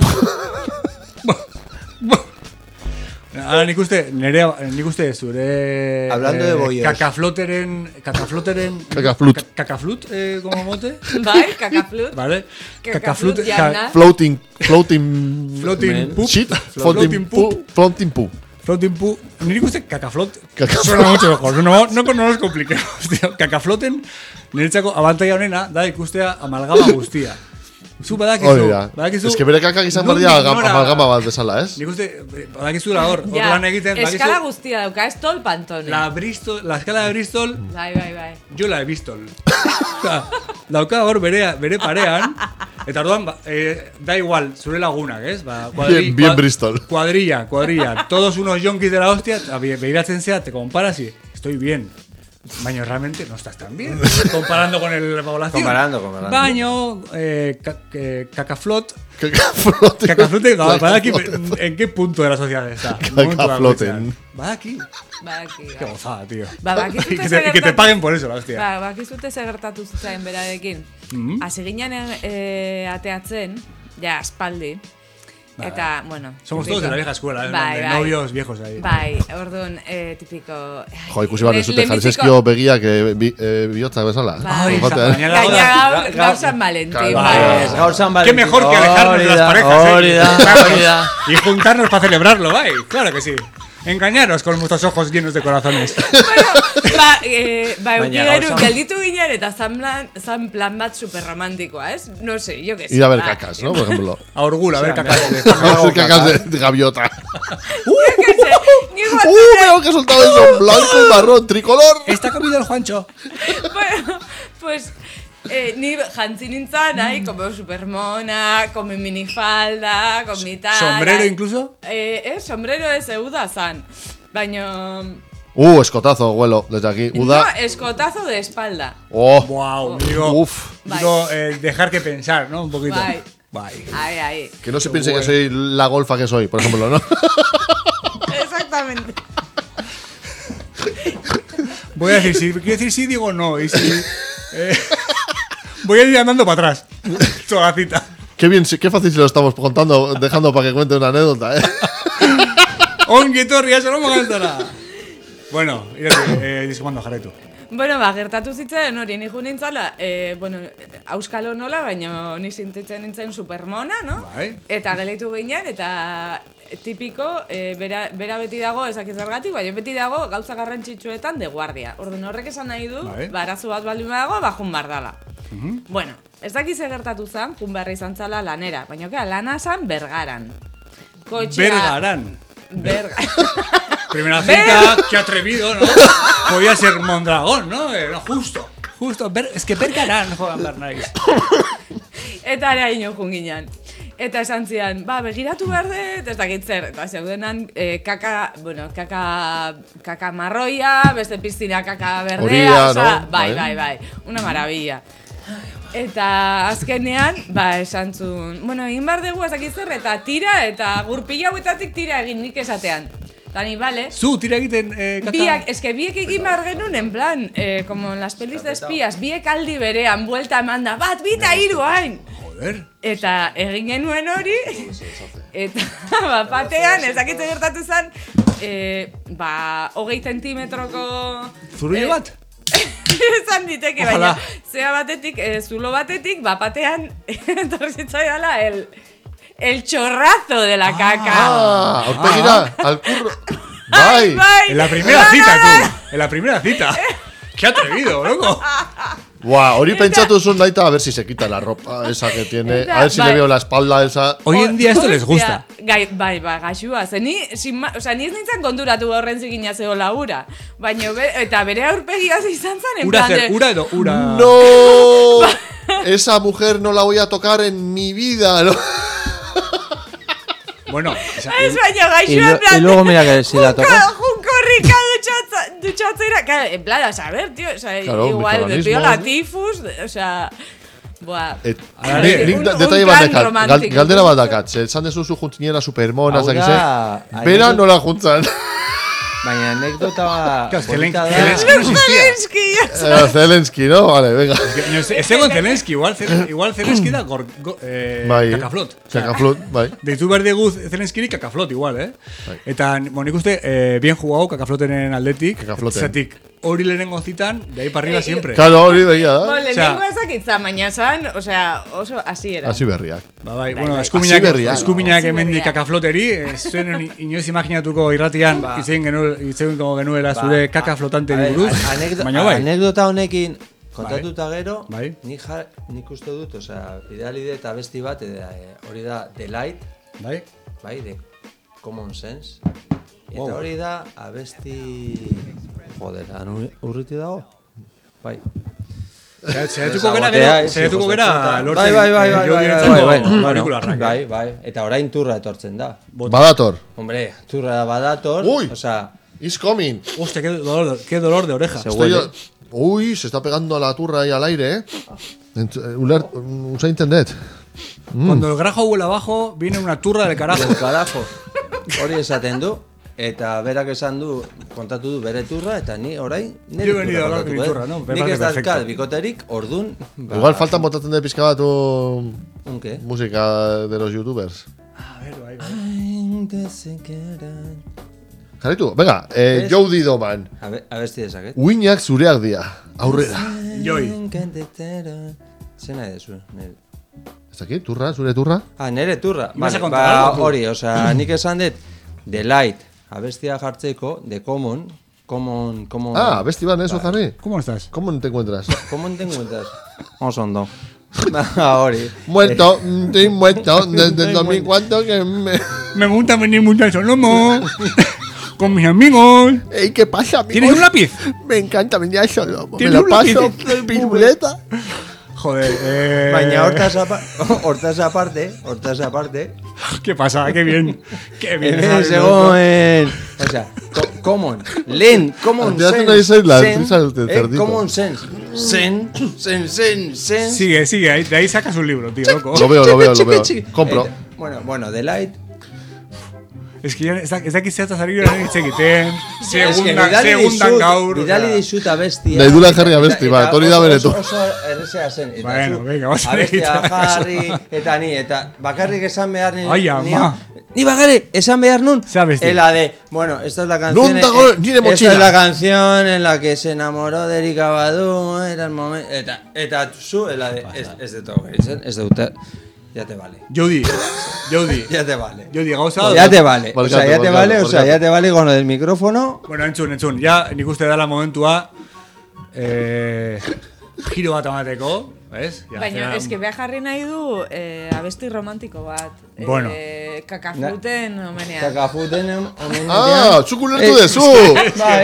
B: Ahora nik uste, nire, nik uste zure...
D: Hablando de bollos.
B: Kakafloteren... Kakafloteren...
C: Kakaflut.
B: ka- Kakaflut, eh, como mote.
E: Bai, kakaflut.
B: Vale.
E: Kakaflut
B: Kakaflut...
E: jauna.
C: floating, floating,
B: Floating poop.
C: shit,
B: Floating
C: floating
B: poop.
C: poop, floating poop.
B: Floating poop. Nire ikuste kakaflot.
C: Kakaflot.
B: Suena mucho mejor. No, no, no nos compliquemos, tío. Kakafloten, niretzako abantaia honena, da ikustea amalgama guztia. Zu badakizu.
C: Hori da.
B: Badakizu.
C: Ez que bere kakak izan
B: nondik
C: behar dira
B: nora-
C: amalgama bat bezala, ez?
B: Nik uste, badakizu la hor, hor
E: Ja,
B: lan egiten,
E: eskala
B: badakizu.
E: guztia dauka, ez tol pantone.
B: La Bristol, la escala de Bristol,
E: Bai, bai, bai.
B: yo la he visto. Osea, dauka hor bere, bere parean, eta orduan, ba, eh, da igual, zure lagunak, ez? Ba,
C: Bien- bien Bristol.
B: Cuadrilla, cuadrilla. Todos unos yonkis de la hostia, eta be- begiratzen zea, te comparas y estoy bien. Baño realmente no estás tan bien. Comparando con el, la población.
D: Comparando, comparando.
B: Baño, eh, ca- eh, cacaflot.
C: Kakafloten.
B: Cacaflote, badaki en qué punto de la sociedad está.
C: Cacafloten.
B: Badaki.
E: Badaki,
B: Qué
E: bai.
B: gozada, tío.
E: Ba, bakizute
B: y, que te,
E: zer
B: y que te
E: gertatu-
B: paguen por eso, la hostia.
E: Ba, bakizute ze gertatu zitzaien berarekin.
B: Mhm.
E: Hasi ginen eh, ateatzen, ja, aspaldi. Eta, bueno...
B: Somos
E: típico.
B: todos de la vieja escuela, ¿eh?
E: Bai,
B: de
E: bai.
B: novios viejos ahí.
E: Bai, orduan, eh, tipiko...
C: Jo, ikusi barri zute, jarri
E: Lehenbiziko-
C: zezkio begiak eh, bi, eh, bihotzak bezala.
E: Bai.
B: Ay,
C: Joatean.
B: gainera
E: Gaina gaur,
D: Ga-
E: gaur
D: ga-
E: San Valentín,
C: Claro.
E: bai.
D: Es gaur San
B: Qué
D: Valentín.
B: mejor que alejarnos
D: Hori
B: de las
D: da,
B: parejas, ¿eh?
D: hori da, hori da.
B: Y juntarnos para celebrarlo, ¿vale? Claro que sí. Engañaros con vuestros ojos llenos de corazones.
E: Bueno, ba, eh, ba,
D: Baina
E: eukigeru,
D: gauza-
E: gelditu ginen eta zan plan, zan plan bat superromantikoa, ez? No sé, yo que sé.
C: Ir a ver
E: ba.
C: cacas, ¿no? Por ejemplo.
B: A orgula, a ver, caca.
C: A ver cacas de, de gaviota.
E: Yo que sé, ni
C: ¡Uh, veo que ha soltado eso! Blanco y marrón, tricolor.
B: Está comido el Juancho.
E: Bueno, pues eh, ni jantzi nintzen, ahí, como supermona, con mi minifalda, con mi tal...
B: ¿Sombrero incluso?
E: Eh, eh, sombrero ez euda zan. Baina...
C: Uh, escotazo, abuelo, desde aquí. Uda.
E: No, escotazo de espalda.
C: Oh,
B: Wow, digo,
C: uf.
B: digo eh, dejar que pensar, ¿no? Un poquito.
E: Bye.
B: Bye.
E: Ahí, ahí.
C: Que no se piense que soy la golfa que soy, por ejemplo, ¿no?
E: Exactamente.
B: Voy a decir sí, quiero decir sí, digo no. Y si, eh, voy a ir andando para atrás. Toda la cita.
C: Qué bien, sí, qué fácil se lo estamos contando, dejando para que cuente una anécdota, ¿eh?
B: Ongi etorri, eso no me nada. Bueno, irati, eh, diskomando jarraitu.
E: Bueno, ba, gertatu zitzen hori nijo nintzala, eh, bueno, auskalo nola, baina ni sintitzen nintzen supermona, no?
B: Bai.
E: Eta geleitu ginen, eta tipiko, eh, bera, bera beti dago, ezak zergatik, baina beti dago gauza garrantzitsuetan de guardia. Orduan horrek esan nahi du,
B: Bai.
E: ba, arazo bat baldin badago, ba, jun bar dala. Bueno, ez dakiz gertatu zen, jun beharra izan zala lanera, baina kera, lana zan bergaran. Kotxea...
B: Bergaran.
E: Berga.
B: Primera cita, qué atrevido, ¿no? Podía ser Mondragón, ¿no? Eh, no, justo, justo. Ber, es que Bergaran jodan Bernaiz.
E: Eta ara ino junginan. Eta esan zian, ba, begiratu behar dut, ez dakit zer. Eta zeudenan, eh, kaka, bueno, kaka, kaka marroia, beste piztina kaka berdea.
C: Horia,
E: osea,
C: no?
E: Bai,
C: Bai.
E: bai, bai. Una maravilla. Eta azkenean, ba, esan zuen, bueno, egin behar dugu ez dakit zer, eta tira, eta gurpila hauetatik tira egin nik esatean. Eta ni, bale.
B: Zu, tira egiten eh, kaka.
E: Biak, eske biek egin behar genuen, en plan, eh, como en las pelis de espías, biek aldi berean, buelta emanda, bat, bita, hiru hain.
B: Joder.
E: Eta egin genuen hori, eta bapatean, ezakitze gertatu zen, eh, ba, hogei zentimetroko...
B: Zurule bat?
E: Esan diteke,
B: Ojalá.
E: baina, zea batetik, eh, zulo batetik, bapatean, etorri zitzaidala, el... El chorrazo de la caca.
C: Ah, aurpegira, al curro. Bai.
E: Bai.
B: En la primera cita, tú. En la primera cita. Qué atrevido, loco.
C: Buah, hori pentsatu zuen daita a ver si se quita la ropa esa que tiene. A ver si
E: Bai.
C: le veo la espalda esa.
B: Hoy en día esto les gusta.
E: Hostia, Gai, bai, bai, gaxua, ze ni, sin ma, o sea, ni ez nintzen konturatu horren zikina zehola ura. Baina, be, eta bere aurpegia izan zen, en
B: Ura
E: plan
B: zer,
E: de...
B: ura edo, ura.
C: ¡No! Esa mujer no la voy a tocar en mi vida, ¿no?
B: Bueno, esa,
E: Ez baina
D: Y,
E: gaxua,
D: lo-
E: en plan
D: y luego mira que si la
E: junko,
D: tocas.
E: junko rika dutxatza, dutxatzera, claro, en plan, a saber, tío, o sea,
C: Claro,
E: igual, de
C: microorganismos.
E: pio la tifus, de- o sea... Buah.
C: Et,
B: Ara,
C: nik-
B: un-
C: nik da-
E: un
C: detalle
E: plan
C: bat dakat, gal,
E: romántico.
C: galdera bat dakat. Esan dezuzu juntziniera supermona,
D: Hau
C: zakize.
D: da,
C: Bera
D: anekdot-
C: nola juntzan.
D: Baina anekdota
B: Claro, Zelen-
D: polita da.
B: Zelensky no existía.
E: Zelensky, ya
C: Eh, Zelensky, ¿no? Vale, venga.
B: No sé, ez egon Zelensky, igual, Zel- igual Zelensky da gor, go, eh,
C: Bai.
B: kakaflot.
C: Kakaflot, bai.
B: Deitu behar dugu Zelenskyri kakaflot igual, eh?
C: Bai.
B: Eta, bueno, nik uste, eh, bien jugado kakaflotenen aldetik.
C: Kakafloten.
B: Zatik, hori lehenengo zitan, de ahí para arriba
E: Eh,
B: siempre.
C: Claro, hori begia da.
E: Bueno,
B: O sea-
E: lehenengo ezakitza, baina zan, o sea, oso así era.
C: Hasi berriak.
B: Ba, bai,
E: Bai,
B: bueno,
E: bai.
B: eskuminak,
C: Hasi berria.
B: eskuminak
E: Hasi
B: hemendik
E: berria.
B: kakafloteri, ez zuen inoiz imaginatuko irratian,
D: Ba.
B: itzen genuela zure
D: Ba,
B: kaka flotante
D: a ver,
B: buruz,
D: anekdo-
B: baina bai.
D: Anekdota honekin kontatuta gero,
B: Bai.
D: nik, ja, nik uste dut, osea, bidali dut abesti bat, e, hori da Delight,
B: Bai?
D: bai, de Common Sense. Eta
B: Wow.
D: hori da abesti... Joder, han ur- urriti dago? Bai.
B: Zeratuko gara,
D: Sabotea,
B: gero,
D: ez,
B: zeratuko
D: hijos de
B: gara,
D: puta.
B: lortzen.
D: Bai, bai, bai,
B: eh,
D: bai,
B: jo
D: bai,
B: diretzako
D: bai, bai, bueno,
B: aurikularrak,
D: bai,
B: eh.
D: bai, eta orain turra etortzen da.
C: Badator.
D: Hombre, turra badator,
C: Uy.
D: osea,
C: It's coming.
B: Hostia, qué dolor, qué dolor de oreja.
D: Se
C: Estoy
D: huele.
C: yo- Uy, se está pegando a la turra ahí al aire, ¿eh? Ent- eh, Uler, usa internet.
B: Cuando el grajo huele abajo, viene una turra del carajo.
D: Del carajo. Hori esaten du, eta berak esan du, kontatu du bere turra, eta ni orain nire
B: Yo he venido a hablar de mi
D: kontatuko,
B: turra,
D: eh.
B: ¿no? Me
D: Nik
B: parece
D: ez dazkat
B: perfecto.
D: bikoterik, ordun... ba,
C: Igual faltan botatzen de pizka bat u-
D: Unke?
C: música de los youtubers.
B: A ver, bai, bai.
C: Jarritu, venga, eh,
D: Ez?
C: Jody Doman.
D: Abe, abesti dezaket.
C: Uinak zureak dira. Aurrera.
B: Joi.
D: Zer nahi dezu? Nire.
C: Ez dakit, turra, zure turra?
D: Ah, nere turra.
B: Vas a
D: Vale,
B: contar
D: ba,
B: algo, tú?
D: hori, osea, nik esan dut, The Light, abestia jartzeko, The Common, Common, Common...
C: Ah, besti ban, eso, jarri?
B: ¿Cómo estás?
C: ¿Cómo te encuentras?
D: Common te encuentras? Oso ondo. Ba, hori.
C: Muerto, estoy muerto desde el dos mil cuatro que me...
B: Me gusta venir mucho al Solomo. con mis amigos.
C: Ey, ¿qué pasa, amigos?
B: ¿Tienes un lápiz?
C: Me encanta venir solo. Me
B: ¿Tienes
C: lo
B: un
C: paso,
B: lápiz?
C: soy piruleta.
B: Joder, eh...
D: Baina hortaz apa- hortaz aparte, hortaz aparte,
B: ¿Qué pasa? Qué bien. Qué bien.
D: hemen zegoen, o sea, co- common, lehen, common
C: Al final
D: sense,
C: no dices la
D: zen,
C: risa del
D: eh,
C: cerdito.
D: common sense, zen, zen, zen, zen.
B: Sigue, sigue, ahí, de ahí sacas un libro, tío, loco.
C: Lo veo, lo veo, lo
D: Chiqui,
C: veo.
D: chiqui.
C: Compro.
D: Eh, bueno, bueno, Delight.
B: Es que ya ez dak- ez dakit zertaz ari gara hitz egiten.
D: Es que
B: Segunda,
D: bidali
B: segundan
D: dizut,
B: gaur.
D: bidali
B: osea.
D: dizut abestia.
C: Nahi dula jarri
D: Eta-
C: abesti,
D: eta
C: bat, hori da
D: oso-
C: beretu.
D: Oso, oso errezea zen. Eta
B: Bueno,
D: zu
B: venga, vas a
D: abestia
B: egitea.
D: jarri, eta ni, eta bakarrik esan behar ni.
B: Ai,
D: ni-
B: ama.
D: Ni bakarrik esan behar nun.
B: Ze abesti?
D: En la de, bueno, esta es la canción.
C: Nun dago nire
D: esta
C: mochila.
D: es la canción en la que se enamoró de Erika Badu, era el momento. Eta, eta zu, en la de, es, es de todo, es de usted. Ya te vale.
B: Jody, Jody,
D: Ya te vale.
B: Jody, gauza.
D: Ya te vale. O
C: Por
D: sea,
C: gato,
D: ya
C: por
D: te
C: gato,
D: vale, o
C: por
D: sea,
C: gato.
D: ya te vale con lo del micrófono.
B: Bueno, entzun, entzun. Ja, nik uste dela momentua eh, giro bat amateko, ¿ves? Ja,
E: Baina,
B: zera-
E: eske beha jarri nahi du eh, abesti romantiko bat.
B: Bueno.
E: Eh, kakafruten omenean.
D: Kakafuten omenean.
C: Ah, zuk ulertu
D: Eh,
C: dezu.
D: Bai.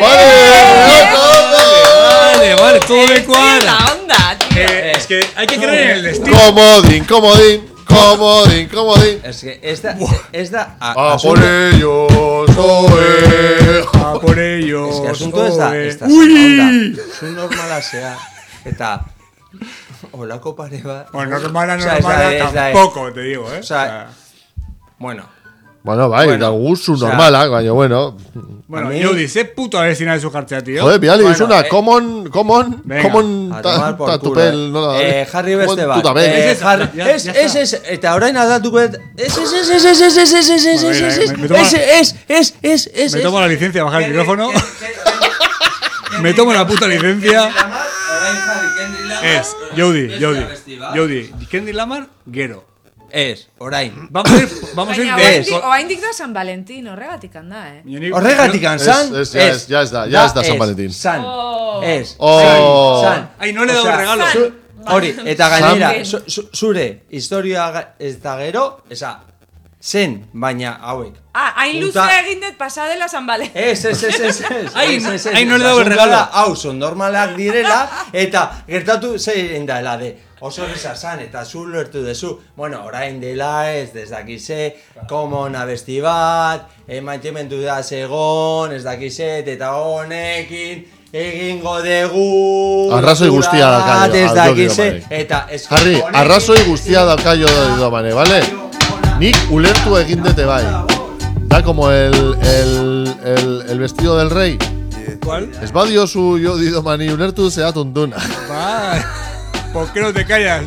B: Vale, vale, todo me
E: Estoy en
B: cuadra.
E: la onda, tío.
B: Eh, es que hay que creer en el destino.
C: Comodín, comodín, comodín, comodín.
D: Es que esta, esta, a,
C: A
D: asunto-
C: por ellos, oe.
B: A por ellos.
D: Es que asunto ez da,
B: oe.
D: ez da,
B: Ui!
D: onda, zu normala zea, eta, olako pare bat.
B: Bueno, normala,
D: O sea, ez da,
B: normala,
D: ez da,
B: tampoco, te digo, ¿eh?
D: O sea, bueno,
C: Bueno, bai,
D: Bueno,
C: da gustu
D: o sea,
C: normalak, baina bueno.
B: Bueno,
D: a mí-
B: Jody, ze puto abestina de su jartzea, tío.
C: Joder, bihali
D: Bueno,
C: dizuna,
D: eh,
C: common, common,
B: venga,
C: common
D: a
C: ta-
D: tomar por
C: ta-
D: culo.
C: tupel, nola da.
D: Eh, jarri beste
C: Common
D: bat.
C: tutabel.
D: Eh,
B: Ez, ez,
D: jarri,
B: ya-
D: ez,
B: ya
D: ez,
B: está.
D: ez, eta orain aldatuko et, ez, ez, ez, ez, ez, ez, ez, ez, ez, ez,
B: Bueno,
D: ez,
B: mira,
D: ez,
B: me- me toma-
D: ez, ez, ez, ez, ez,
B: Me
D: ez.
B: tomo la licencia de bajar el
D: Que-
B: micrófono.
D: que- que- que-
B: Me tomo la puta licencia.
D: Orain jarri Kendrick Lamar,
B: Es, Jody,
D: beste
B: Jody,
D: abesti bat.
B: Jody. Kendrick Lamar, gero.
D: Ez, orain.
B: Vamos a ir, vamos a ir
E: Baina,
B: de...
D: Ez.
E: oraindik- oraindik da San Valentin, horregatik handa, eh.
B: Ni-
D: Horregatik anzan,
C: Ez, ez, ya ez, ya ez da, ya ez da San Valentin.
D: San,
E: Oh.
D: ez,
C: Oh.
D: san.
B: Ai, no le he dado
D: Osea,
B: regalo.
D: zu- Hori, eta gainera,
E: San.
D: zu- zu- zure historia ga- ez da gero, eza, zen, baina hauek.
E: Ah, hain
D: Punta-
E: luzea egin dut pasadela San Valentin.
D: Ez, ez, ez, ez, ez.
B: Ai,
D: ez, ez, ez,
B: ai, no
D: ez,
B: le he dado el
D: asuntoa
B: regalo.
D: da, Hau, son normalak direla, eta gertatu zein da, la de, oso erreza zan, eta zu lertu dezu, bueno, orain dela ez, ez dakize, komon abesti bat, emantzimentu da segon, ez dakizet, eta honekin, egingo dugu...
C: Arrazoi guztia
D: lotura
C: dauka
D: bat,
C: jo,
D: ez
C: Jody
D: dakize,
C: Domanek.
D: eta ez
C: Jarri,
D: honekin-
C: arrazoi guztia dauka jo domane, vale? Nik ulertu egin dute bai. Da como el, el, el, el vestido del rey.
B: ¿Cuál?
C: Ez badio zu Jody Domani ulertu zea tuntuna.
B: Va. ¿Por qué no te callas?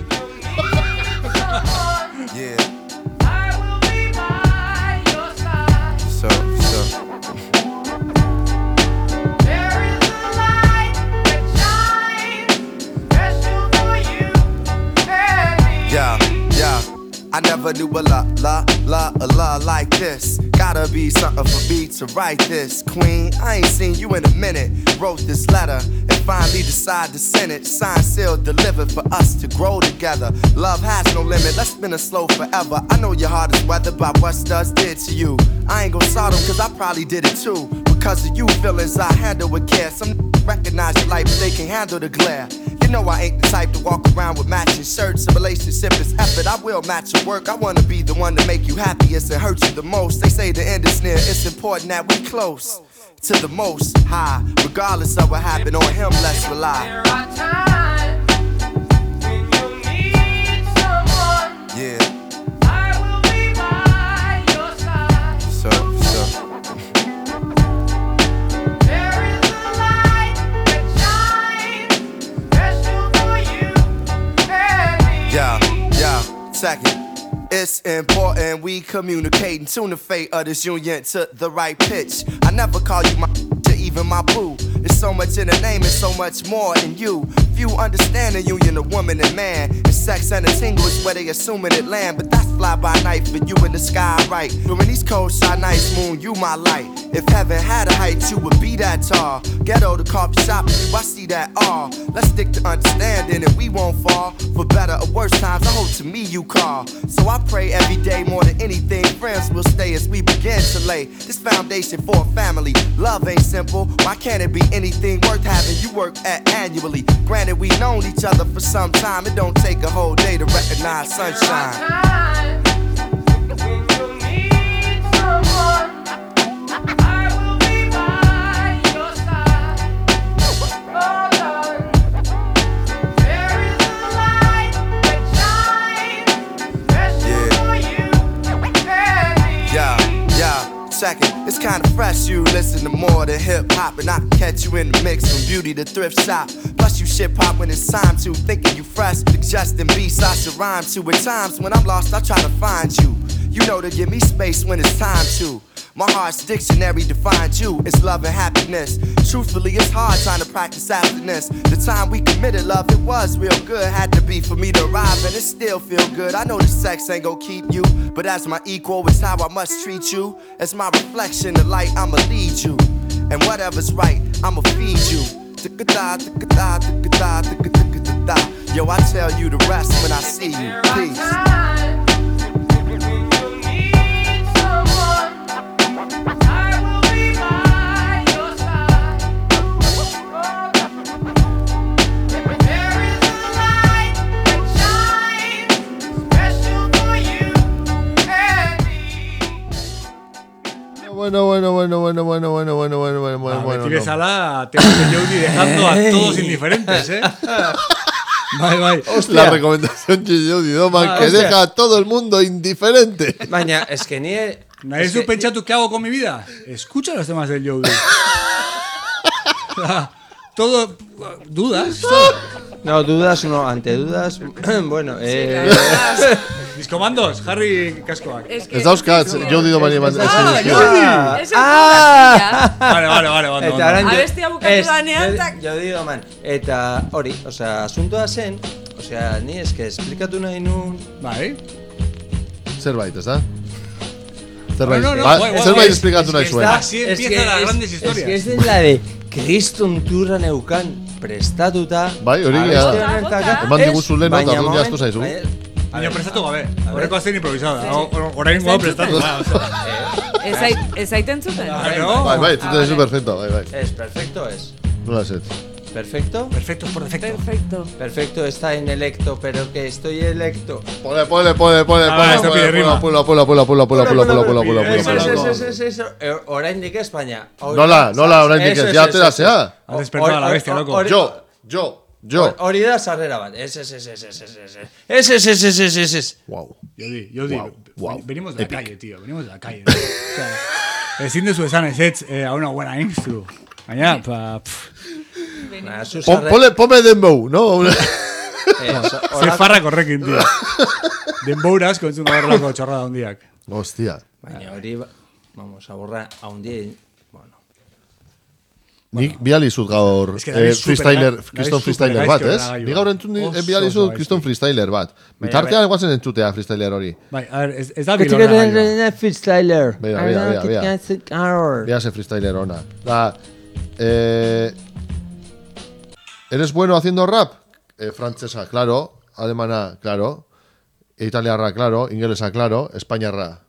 H: Yeah. So, so. Yeah, yeah. I never knew a la, la, la, a la like this. Gotta be something for me to write this. Queen, I ain't seen you in a minute. Wrote this letter and finally decided to send it. Signed, sealed, delivered for us to grow together. Love has no limit, let's spin it slow forever. I know your heart is weathered by what studs did to you. I ain't gon' sort them cause I probably did it too. Because of you feelings I handle with care. Some recognize your light but they can't handle the glare. You know I ain't the type to walk around with matching shirts. A relationship is effort, I will match your work. I wanna be the one to make you happiest and hurt you the most. They say the end is near, it's important that we close to the most high. Regardless of what happened on him, let's rely. Yeah. So, so. Yeah, yeah, second. It's important we communicate and tune the fate of this union to the right pitch. I never call you my to even my boo. There's so much in the name and so much more in you. few understand the union of woman and man. And sex and a tingle is where they assuming it land. But that's fly by night for you in the sky, right? During these cold shy nights, moon, you my light. If heaven had a height, you would be that tall. Ghetto, the coffee shop, you, I see that all. Let's stick to understanding and we won't fall. For better or worse times, I hope to me you call. So I pray every day more than anything, friends will stay as we begin to lay this foundation for a family. Love ain't simple, why can't it be anything worth having you work at annually? Granted, we known each other for some time, it don't take a whole day to recognize sunshine. Second, it's kinda fresh, you listen to more than hip-hop. And I can catch you in the mix from beauty to thrift shop. Plus you shit-pop when it's time to, thinking you fresh. Suggesting beats I should rhyme to. At times when I'm lost, I try to find you. You know to give me space when it's time to. My heart's dictionary defines you, it's love and happiness. Truthfully, it's hard trying to practice abstinence. The time we committed love, it was real good. Had to be for me to arrive and it still feel good. I know the sex ain't gon' keep you, but as my equal, it's how I must treat you. As my reflection, the light, I'ma lead you. And whatever's right, I'ma feed you. Yo, I tell you the rest when I see you, peace.
C: Bueno, bueno, bueno, bueno, bueno, bueno, bueno, bueno, bueno, bueno, bueno.
B: Betty Bezala, te Jody dejando a todos indiferentes, ¿eh? Bai, bai.
C: La recomendación de Jody Doman
D: Ah,
C: que
D: hostia.
C: deja a todo el mundo indiferente.
D: Baina, es que ni...
B: ¿Nadie
D: es
B: tú
D: que-
B: pensado qué hago con mi vida? Escucha los temas del Jody. Todo... ¿Dudas?
D: No, dudas no, ante dudas... bueno, eh...
B: Diskomandos, Harry Kaskoak.
E: Es que
C: Ez dauzkat, Jody Doman eman
B: Ah,
C: esan
B: Jody!
E: Ez ah!
B: Vale, vale, vale, ondo,
D: Eta
B: ondo.
D: orain
E: Abestia bukatu
D: ez,
E: danean,
D: jo-
E: tak.
D: Jodi Doman. Eta hori, osea, asuntoa zen, osea, ni eske esplikatu nahi nun...
B: Bai.
C: Zerbait, ez da? Zerbait,
B: No, no, no,
C: ba,
B: guai, guai,
C: zerbait
B: guai.
C: esplikatu nahi
D: Es que
C: zuen.
D: está-
B: Así
D: es
B: empiezan
D: que
B: las
D: es-
B: grandes
D: Es
B: historias.
D: que es de la de Kriston turra neukan prestatuta.
C: Bai, hori
D: abeste
C: gara.
E: Bota,
D: honetaka,
E: bota.
C: Eman
D: ez,
C: diguzu lehen,
D: baina
C: eta orduan
D: moment-
C: jaztu zaizu.
D: baina-
B: Baina prestatu gabe.
D: ver.
B: Horreko azten improvisada. Orain goa prestatu. Ah,
E: Ez ait- ez aiten zuten?
B: Claro.
C: Bai, bai, zuten zu perfecto, bai, bai.
D: Es perfecto, es.
C: Nola zet.
D: Perfecto.
B: Perfectos por defecto.
E: Perfecto.
D: Perfecto está en electo, pero que estoy electo.
C: Pole, pole, pole, pole,
B: Ah,
C: pole,
B: esto pide
C: pole,
B: rima.
C: pole, pole, pole, pole, pole, pole, pole, pole, pole,
B: Eso,
C: pole,
B: eso,
C: pole.
D: Eso, eso, eso, eso. Oraindik España.
C: Nola, nola, oraindik ez, ja atera zea.
B: Has despertado a la bestia, loco.
C: Jo, jo, jo.
D: Hori da sarrera bat. Ez, ez, ez, ez, ez, ez, ez. Ez, ez, ez, ez, ez, ez, ez.
C: Wow.
B: Jodi, Jodi,
C: Guau, guau.
B: venimos de la calle, tío, venimos de la calle. ¿no? O sea, ezin duzu esan ezetz eh, a una buena instru. Baina, pa, pff,
D: Nah, zu
C: Pon-
D: sarre-
C: Pole, pome denbou, no?
D: Eh, so-
B: ze
D: hola-
B: farrak horrekin, tío. Denbouraz, kontzun gaberlako txorrada hondiak.
C: Hostia.
D: Baina hori, ba- vamos, aborra haundie, bueno.
C: Nik bializut gaur
B: Es que
C: eh,
B: David
C: freestyler,
B: super-
C: Kriston
B: David
C: freestyler
B: super
C: bat,
B: gaizki
C: ez?
B: horrela
C: Nik gaur entzun di-
B: Oso,
C: bializut
B: oso
C: Kriston
B: gaizki.
C: freestyler bat.
D: Baina,
C: Bitartean guazen entzutea freestyler hori.
B: Bai, a ver, ez, ez da bilorra gaio.
D: freestyler.
C: Bea, bea, bea, bea. Bea ze freestyler ona. Da, eh, ¿eres bueno haciendo rap? Eh, francesa, claro. Alemana, claro. Italiarra, claro. Inglesa, claro. Españarra.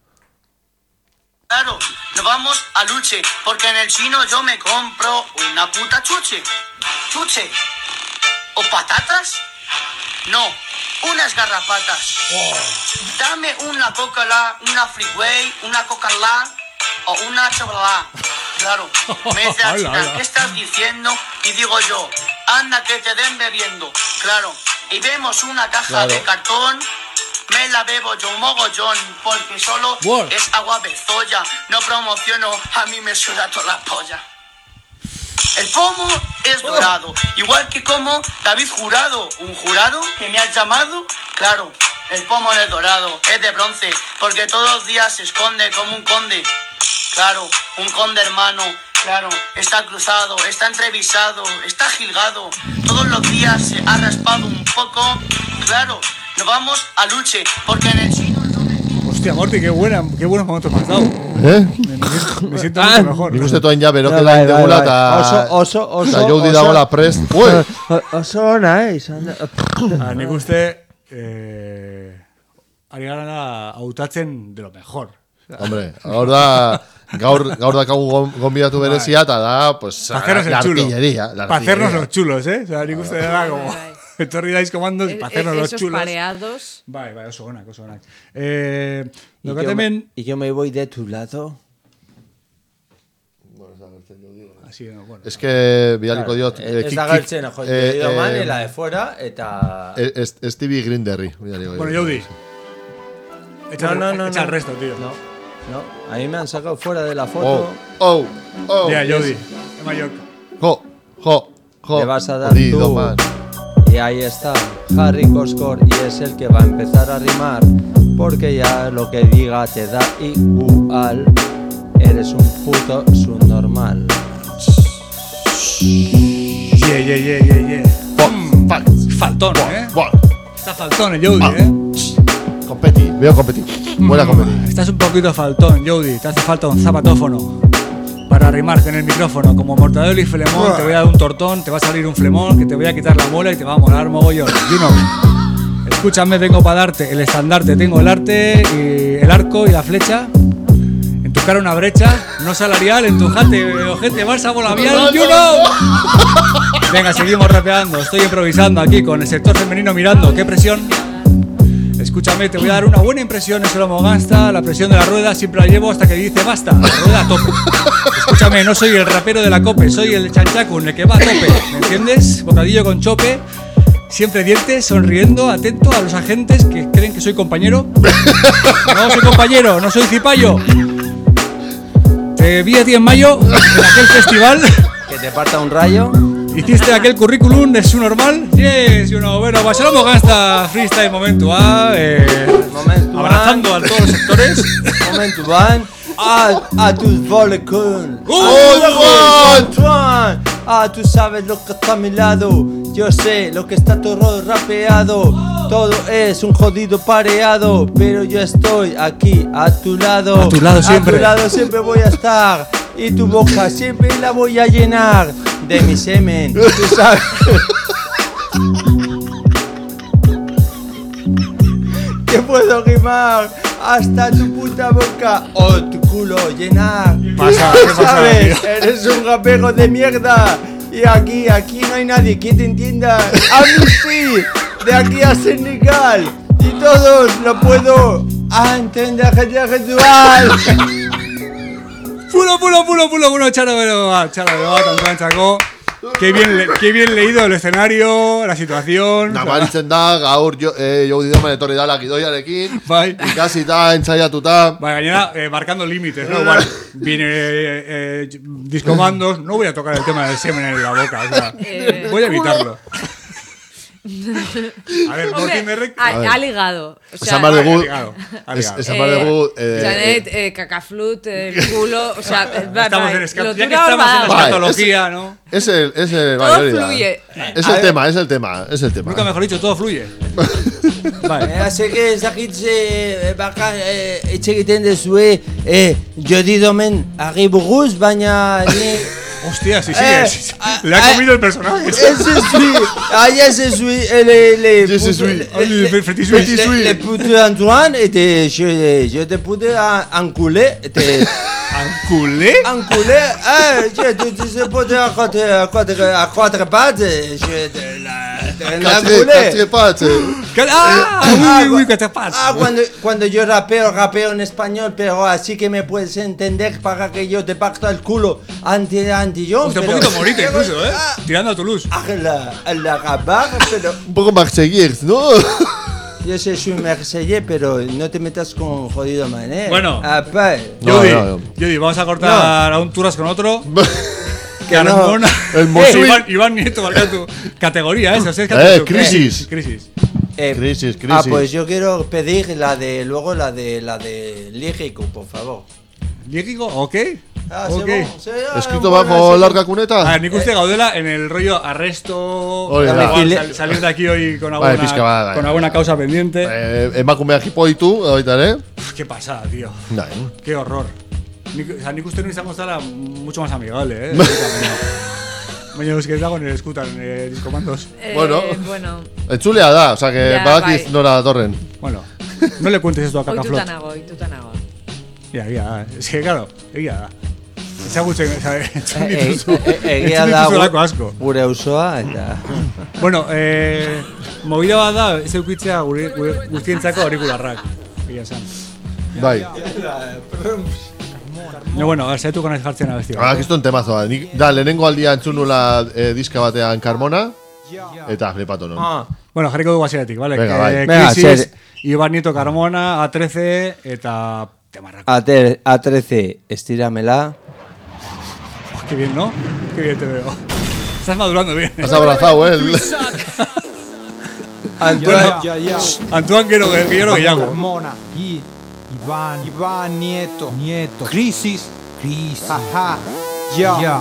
I: Claro, nos vamos a Luche, porque en el chino yo me compro una puta chuche. Chuche. ¿O patatas? No, unas garrapatas. Dame una Coca-Cola, una Freeway, una Coca-Cola o una Chocolate. Claro, me dice la
B: Hola,
I: china,
B: hola.
I: ¿qué estás diciendo? Y digo yo, anda que te den bebiendo. Claro, y vemos una caja
D: Claro.
I: de cartón. Me la bebo yo un mogollón, porque solo
B: Wow.
I: es agua bezoya. No promociono, a mí me suda toda la polla. El pomo es dorado, igual que como David Jurado. ¿Un jurado que me has llamado? Claro, el pomo no es dorado, es de bronce, porque todos los días se esconde como un conde. Claro, un conde hermano, Claro, está cruzado, está entrevisado, está gilgado. Todos los días se ha raspado un poco. Claro, nos vamos a Luche, porque en el chino...
B: Hostia, Morty, qué, buena, qué buenos momentos me has dado.
C: Eh?
B: Me siento, me siento mucho mejor.
C: Nik uste toain ja berokela
D: bai, bai,
C: indegula
D: bai.
C: eta...
D: Oso, oso, oso,
C: eta Jodi
D: oso-
C: dagoela prest. Ue!
D: Oso ona, eh, izan da.
B: Ah, nik uste... Eh, ari gara hautatzen de lo mejor.
C: Hombre, gaur da... Gaur, gaur dakagu gon- gonbidatu berezia eta da, pues,
B: Pa' hacernos
C: la
B: el chulo.
C: artillería. La
B: Pa' hacernos
C: artillería.
B: los chulos, eh? O sea, nik uste dela como... Etorri daiz komandos, pa' hacernos los
E: Esos
B: chulos.
E: pareados.
B: Bai, bai, oso onak, oso onak. Eh,
D: Y
B: Dokat
D: yo, me,
B: hemen...
D: y yo me voy de tu lado.
B: Así, no, bueno.
C: Es que bidaliko diot...
D: Eh, ez da galtzen, jo, eh, eh, la de fuera, eta...
C: eh, Stevie Grinderry. bidaliko diot.
B: Bueno, Jodi. Echa,
D: No, no, no,
B: echa
D: no.
B: el resto, tío.
D: No, no, a mí me han sacado fuera de la
C: Oh,
D: foto.
C: oh, oh.
B: Ya, Jodi. Ema York.
C: Jo, jo, jo.
D: Le vas a dar
C: Jodido,
D: tú.
C: man.
D: Y ahí está, Harry Coscor, y es el que va a empezar a rimar, porque ya lo que diga te da igual. Eres un puto subnormal.
B: Yeah, yeah, yeah, yeah, yeah.
C: Fuck, fuck.
B: Faltón, eh.
C: Buah.
B: Está faltón el Jodi,
C: Ah.
B: eh.
C: Competi, veo competi. Buena competi.
B: Estás un poquito faltón, Jodi. Te hace falta un zapatófono para rimar con el micrófono. Como Mortadelo y Filemón, te voy a dar un tortón, te va a salir un flemón, que te voy a quitar la muela y te va a molar mogollón. You know. Escúchame, vengo para darte el estandarte. Tengo el arte, y el arco y la flecha. En tu cara una brecha, no salarial, en tu jate, ojete, balsamo labial, you know. Venga, seguimos rapeando. Estoy improvisando aquí con el sector femenino mirando. ¡Qué presión! Escúchame, te voy a dar una buena impresión, es el homo gangsta. La presión de la rueda siempre la llevo hasta que dice basta. La rueda a tope. Escúchame, no soy el rapero de la cope, soy el chanchacun, el que va a tope. ¿Me entiendes? Bocadillo con chope. Siempre dientes, sonriendo, atento a los agentes que creen que soy compañero. No soy compañero, no soy cipayo. Te vi a ti en mayo, en aquel festival.
D: Que te parta un rayo.
B: Hiciste aquel currículum, es su normal. Yes, you know. Bueno, pues vamos gasta freestyle momento A. Eh,
D: Momentu
B: abrazando a todos los sectores.
D: Momentu van. A, a tus volcán.
C: ¡Oh,
D: Ah, tú sabes lo que está a mi lado. Yo sé lo que está todo rapeado. Todo es un jodido pareado. Pero yo estoy aquí a tu lado.
B: A tu lado siempre.
D: A tu lado siempre voy a estar. Y tu boca siempre la voy a llenar de mi semen. Tú sabes. Que puedo rimar hasta tu puta boca o tu culo llenar.
B: Pasa, ¿qué pasa,
D: ¿Sabes?
B: tío?
D: Eres un rapero de mierda. Y aquí, aquí no hay nadie que te entienda. A mí sí, de aquí a Senegal. Y todos lo puedo entender ritual.
B: Pulo, pulo, pulo, pulo, pulo, Charo Beroa, Charo Beroa, tanto Chaco. Qué bien, le- qué bien leído el escenario, la situación.
C: Nabaritzen da, gaur jo, eh, Jodi Domen etorri dala gidoiarekin.
B: Bai.
C: Ikasita, entzaiatuta.
B: Vale, gainera, eh, marcando límites, ¿no? Igual, viene eh, eh, discomandos, no voy a tocar el tema del semen en la boca, o sea,
E: Eh,
B: voy a evitarlo. A ver,
E: Hombre,
B: Morty Merrick.
E: ha,
C: A ver.
E: ha ligado. O sea,
C: Esan behar
B: Ha
C: dugu,
B: ligado, ha
C: es-
B: ligado.
C: esan behar dugu, eh,
E: Janet, eh, cacaflut, el culo, o sea, bai,
B: Estamos
E: bai,
B: en esca-
E: lo
B: ya que
E: dura
B: estamos en
E: bada.
C: Bai,
B: escatología, ¿no?
C: es el, es el,
E: Todo
C: bai, hori da.
E: fluye.
C: Es
D: A
C: el
D: ver.
C: tema, es el tema, es el tema.
B: Nunca mejor dicho, todo fluye. Vale.
D: Así que ezagitze baka etxe egiten dezue eh, Jodi Domen agri buruz, baina ni...
B: Hostia, sí, sí,
D: Eh,
B: sí, sí.
D: ah,
B: Le ha
D: ah,
B: comido el personaje.
D: Ese sui, ah, ese sui, eh, le, le,
C: Je sais
D: pute-
C: sui.
D: le-
B: Ah, le-
D: le-
B: le petit sui.
D: le- le- le pute Antoine, et te, je, je te pute enculé, et te
B: ¿Anculé?
D: enculé, ah, je te, te se pute à quatre, à quatre, à quatre pattes, je te la, te
C: Quatre,
D: l'enculé.
C: quatre pattes.
B: ¡Ah!
D: Ah,
B: ¡Uy, uy,
D: cu-
B: qué te pasa!
D: Ah, cuando, cuando yo rapeo, rapeo en español, pero así que me puedes entender para que yo te parta el culo anti, anti yo.
B: Hostia, un
D: pero-
B: poquito morita
D: pero-
B: incluso, ¿eh?
D: Ah,
B: Tirando a Toulouse.
D: a la, a la rabar, pero
C: Un poco Marseillers, ¿no?
D: yo sé, soy marsellés, pero no te metas con jodido mané.
B: Bueno.
D: Ah, pa,
C: No,
B: Jodi,
C: no, no.
B: Jodi, vamos a cortar a un turras con otro.
D: que no.
B: Carmona.
C: El
B: Eh,
C: Mosui.
B: Iván, Iván Nieto, marca tu categoría, ¿eh? O sea, es
C: Eh,
B: categoría.
C: crisis.
B: Crisis.
D: Eh,
C: Crisis, crisis.
D: Ah, pues yo quiero pedir la de, luego la de, la de lírico, por favor.
B: ¿Lírico? ¿Ok?
D: Ah,
B: Ok.
D: se bon, se- ah,
C: Escrito
D: bueno,
C: bajo
D: se-
C: larga cuneta.
B: A ver, nik uste gaudela en el rollo arresto,
C: Oye,
B: igual
C: da.
B: sal- salir de aquí hoy con
C: Vale,
B: alguna,
C: pizka bat, bai.
B: con alguna causa pendiente.
C: Eh, emakumeak hipo ditu, baita ere.
B: Uf, qué pasada, tío.
C: Bai.
B: Qué horror. Nik, o sea, nik uste no izango zala mucho más amigable, eh. Baina euskez dago nire eskutan eh, diskomandos.
E: Eh,
C: Bueno.
E: bueno,
C: Entzulea da, osea, que
E: Ja,
C: badakiz
E: bai.
C: nora datorren.
B: Bueno, no le cuentes esto a
E: ohituta
B: Cacaflot.
E: nago, ohituta nago.
B: Ya, ya, es que claro, egia da. Ezagutzen, o sea, entzun
D: E-
B: dituzu,
D: e- e- Egia
B: entzun
D: da
B: dituzu
D: gu-
B: lako asko.
D: gure auzoa eta
B: Bueno, eh, movida bat da, ez eukitzea gure, gure guztientzako aurikularrak. Egia esan.
C: Bai.
B: No, bueno, a ver, zaitu kanaiz jartzen abesti
C: Ah,
B: bat.
C: kiston temazoa. Nik, da, lehenengo aldia entzun nula eh, diska batean Carmona. Eta flipatu non.
D: ah,
B: Bueno, jarriko dugu hasieratik, vale?
C: Venga,
B: Que,
C: bai.
D: Venga,
B: Crisis,
D: zer.
B: Iván Nieto Carmona, A trece eta Temarrako.
D: A trece, estiramela.
B: Oh, qué bien, ¿no? Qué bien te veo. Estás madurando bien.
C: Has abrazado, eh. el-
D: Antoine,
J: Ya, ya.
B: Antoine, quiero que yo lo que llamo.
J: Carmona, y Iván, Iván Nieto, Nieto, Crisis, Crisis, ajá, ya, ya,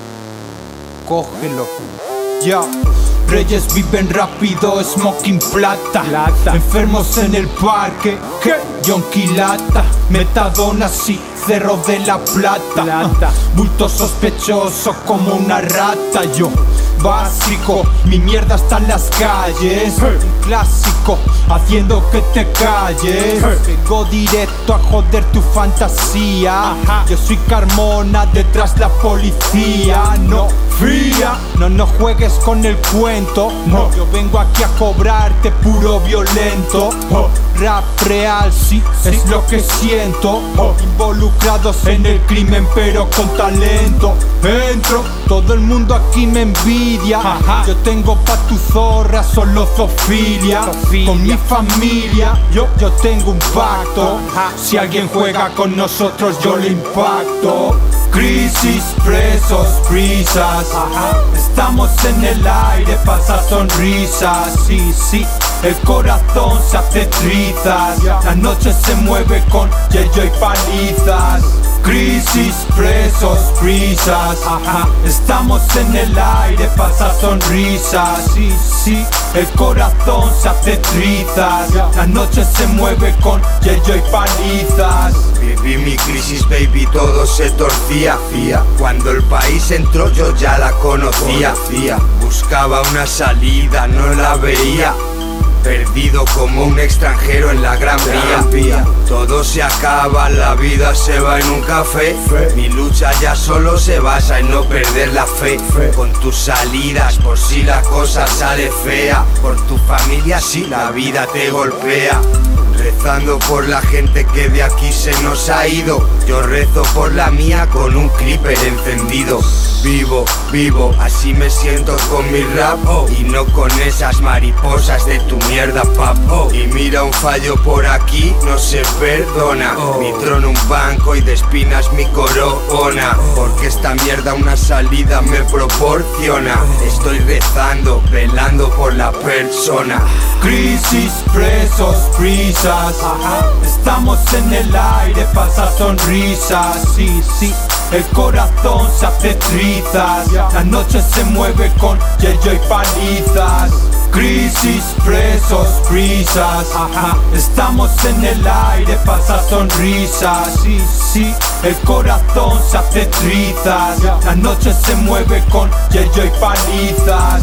J: cógelo, ya. Reyes viven rápido, smoking plata, plata. Enfermos en el parque, ¿qué? Yonki lata, metadona sí, cerro de la plata, plata. Bulto sospechoso como una rata, yo básico, mi mierda está en las calles, un clásico, haciendo que te calles, vengo directo a joder tu fantasía, yo soy Carmona, detrás la policía, no fía, no no juegues con el cuento, no, yo vengo aquí a cobrarte puro violento, oh, rap real, sí, es lo que siento, oh, involucrados en el crimen pero con talento, entro, todo el mundo aquí me envidia, yo tengo pa' tu zorra solo zoofilia, con mi familia, yo, yo tengo un pacto, si alguien juega con nosotros yo le impacto. Crisis, presos, prisas, estamos en el aire, pasa sonrisas, sí, sí, el corazón se hace trizas, la noche se mueve con yello y palizas. Crisis, presos, prisas, estamos en el aire, pasa sonrisas, sí, sí, el corazón se hace trizas, la noche se mueve con yello y palizas.
K: Viví mi crisis, baby, todo se torcía, fía. Cuando el país entró yo ya la conocía, fía. Buscaba una salida, no la veía. Perdido como un extranjero en la gran vía. Todo se acaba, la vida se va en un café. Mi lucha ya solo se basa en no perder la fe. Con tus salidas, por si la cosa sale fea. Por tu familia si la vida te golpea. Rezando por la gente que de aquí se nos ha ido. Yo rezo por la mía con un clipper encendido. Vivo, vivo, así me siento con mi rap, oh, y no con esas mariposas de tu mierda, papo. Y mira un fallo por aquí, no se perdona. Mi trono un banco y de espinas mi corona. Porque esta mierda una salida me proporciona. Estoy rezando, velando por la persona.
J: Crisis, presos, prisas, estamos en el aire, pasa sonrisas, sí, sí, el corazón se hace trizas, la noche se mueve con yello y palizas. Crisis, presos, prisas, estamos en el aire, pasa sonrisas, sí, sí, el corazón se hace trizas, la noche se mueve con yello y palizas.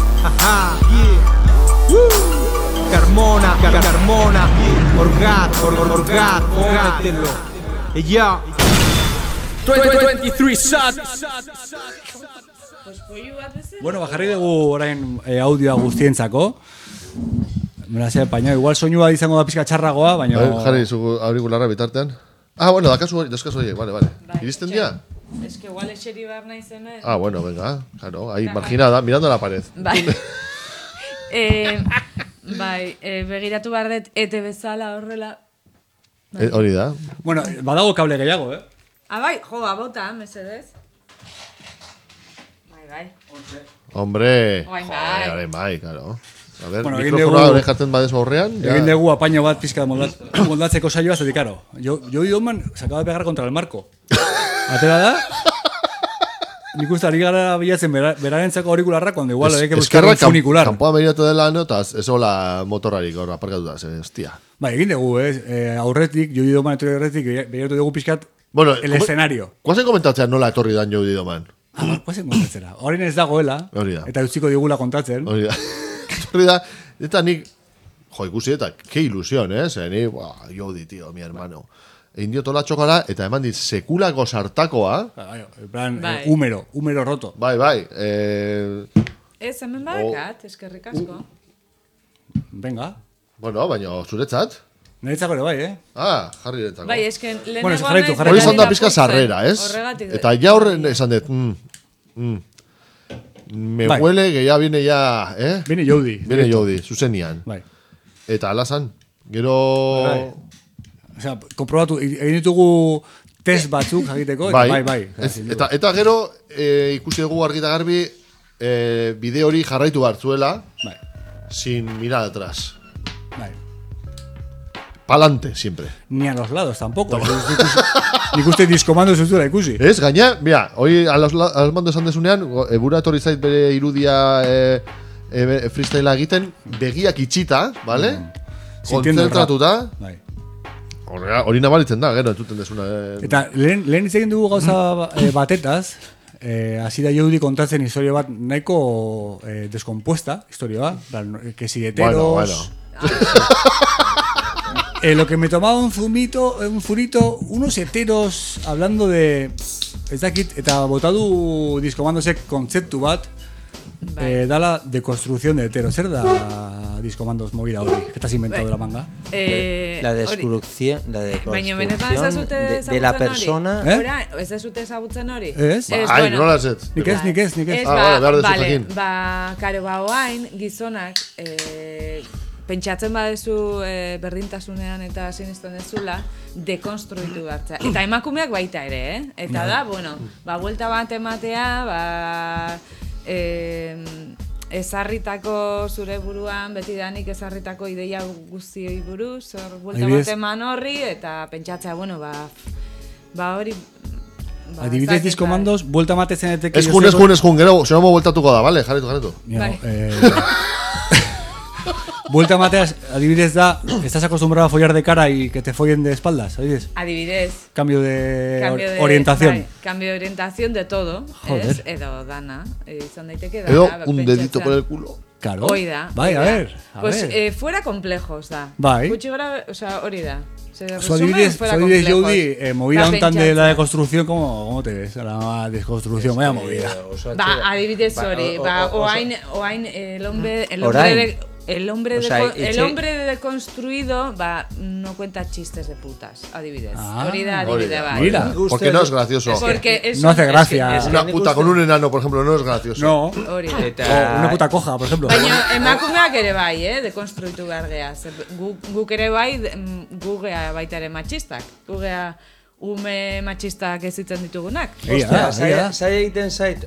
J: Ajá, yeah. Woo. Carmona, Car Carmona, Orgat, Orgat, Orgat, Orgatelo. Ya. veintitrés sat.
B: Bueno, bajarri dugu orain eh, audioa guztientzako. Me la sé apañado. Igual soinua izango da pizka txarragoa, baina
C: Bai, jarri zu aurikularra bitartean. Ah, bueno, dakazu, daskazu horiek, vale, vale. ¿Iristen día?
E: Es que igual eseri behar naizenez.
C: Ah, bueno, venga, claro, ahí marginada, mirando a la pared.
E: Bai. eh, bai, eh, begiratu behar dut ete bezala horrela.
C: Eh, Hori da.
B: Bueno, badago kable gehiago, eh?
E: Ah, bai, jo, abota, mesedez. Bai, bai.
C: Hombre,
E: Orain bai.
C: joder, orain bai, claro. A ver,
B: Bueno, egin
C: mikrofonoa
B: dugu-
C: hori jartzen badez aurrean. ja.
B: Egin dugu apaño bat pizka moldat, moldatzeko saioa, zetik, karo. Yo, yo y Oman se acaba de pegar contra el marco. Atera da. Nik uste ari gara bilatzen bera, berarentzako aurikularra, cuando igual hay que buscar un funicular.
C: Kanpoa begiratu dela, no, eta ez hola motorrarik gaur aparkatu da, hostia.
B: Bai, egin dugu, eh? eh aurretik, Jodi Doman etorri aurretik, begiratu dugu pixkat
C: bueno,
B: el escenario.
C: Guazen komentatzea nola etorri dan Jodi Doman?
B: Ah, guazen komentatzera. Horren ez dagoela, eta utziko digula kontatzen.
C: Hori da. Hori da, eta nik, jo, ikusi eta, ke ilusión, eh? Zer, ni, buah, Jodi, tío, mi hermano. Egin diotola txokala, eta eman dit, sekulako sartakoa.
B: En plan, bai. eh, humero, humero roto.
C: Bai, bai. Eh...
E: Ez, hemen badakat, eskerrik asko.
B: Venga.
C: Bueno, baina zuretzat.
B: Niretzako ere bai, eh?
C: Ah, jarri niretzako.
E: Bai, esken, lehenengo
B: bueno, jarraitu, jarraitu.
C: Hori izan da pizka sarrera, ez?
E: Horregatik.
C: Eta ja horren esan dut, mm, mm. Me bai. Huele que ya viene ya, eh?
B: Viene Jodi.
C: Viene Jodi, zuzenian.
B: Bai.
C: Eta alazan, gero...
B: Bai. O sea, comprobatu, egin ditugu test batzuk jakiteko, bai, bai. bai
C: ez, eta, eta gero, e, ikusi dugu argita garbi, e, bideo hori jarraitu hartzuela,
B: bai.
C: Sin mirar atrás.
B: Bai.
C: Pa'lante, siempre.
B: Ni a los lados tampoco. Nik uste diskomando zuzuela ikusi.
C: Ez, gaina, mira, hoi a los, a los mandos esan desunean, ebura etorri zait bere irudia e, e, freestylea egiten, begiak itxita, vale? Mm. Kontzentratuta.
B: Bai.
C: Hori nabaritzen da, gero, entzuten desuna. Eh.
B: Eta lehen, lehen hitz egin dugu gauza eh, batetaz, eh, hasi da Jodi kontatzen historia bat nahiko eh, descompuesta, historia bat, que si heteros...
C: Bueno, bueno.
B: eh, lo que me tomaba un zumito, un zurito, unos heteros hablando de... Ez dakit, eta botadu diskomandose kontzeptu bat, eh, da la deconstrucción de heteros. Zer da diskomandos movida hori? ¿Qué te has inventado de la manga?
D: Eh, la deconstrucción, la deconstrucción
E: de,
D: de la persona.
E: ¿Eh? Ez dezute ezagutzen hori?
B: Ez?
C: Ai, bueno, nola zet.
B: Nik ez, nik ez, nik ez.
C: Ah, vale, behar dezu
E: vale,
C: jakin.
E: ba, karo, ba, oain, gizonak, eh, pentsatzen badezu eh, berdintasunean eta sinisten dezula, dekonstruitu hartza. Eta emakumeak baita ere, eh? Eta da, bueno, ba, buelta bat ematea, ba... Eh, ezarritako zure buruan, betidanik ezarritako ideia guztioi buruz, hor buelta bat eman horri, eta pentsatzea, bueno, ba, ba hori... Ba,
B: adibidez diskomandos, buelta matezen eteki...
C: Eskun, eskun, eskun, gero, zeromo bueltatuko da, vale? Jarretu, jarretu.
B: Bai. Eh, Vuelta mateas, adibidez da, estás acostumbrado a follar de cara y que te follen de espaldas, ¿sabes?
E: Adibidez.
B: Cambio de,
E: cambio de
B: orientación.
E: Bai, cambio de orientación de todo, es edo dana, izan daiteke dana.
C: Edo un dedito por el culo.
B: Claro.
E: Hoi da.
B: Bai, a ver, a
E: pues
B: ver.
E: Eh, fuera complejos da.
B: Bai.
E: Gutxi gora, o sea, hori da. Se
B: resume fuera complejos. Jodi, eh, movida un tan de la deconstrucción, ¿cómo, cómo te ves? La desconstrucción, vaya movida.
E: Ba, adibidez hori, ba, oain, oain, el hombre, el hombre de... El hombre, o sea, de, el hombre deconstruido va, no cuenta chistes de putas, adibidez.
B: Ah,
E: hori da, adibidez, bai.
B: Mira,
C: porque no es gracioso.
E: Porque eso,
B: no hace gracia.
E: Es que, es
C: una puta con un enano, por ejemplo, no es gracioso.
B: No.
E: Hori da.
B: O una puta coja, por ejemplo.
E: Baina emakumeak ere bai, eh, dekonstruitu behar geha. Guk ere bai, gu gea baita ere matxistak. Gu gea ume matxistak ezitzen ditugunak.
D: Ostia, zai egiten zait.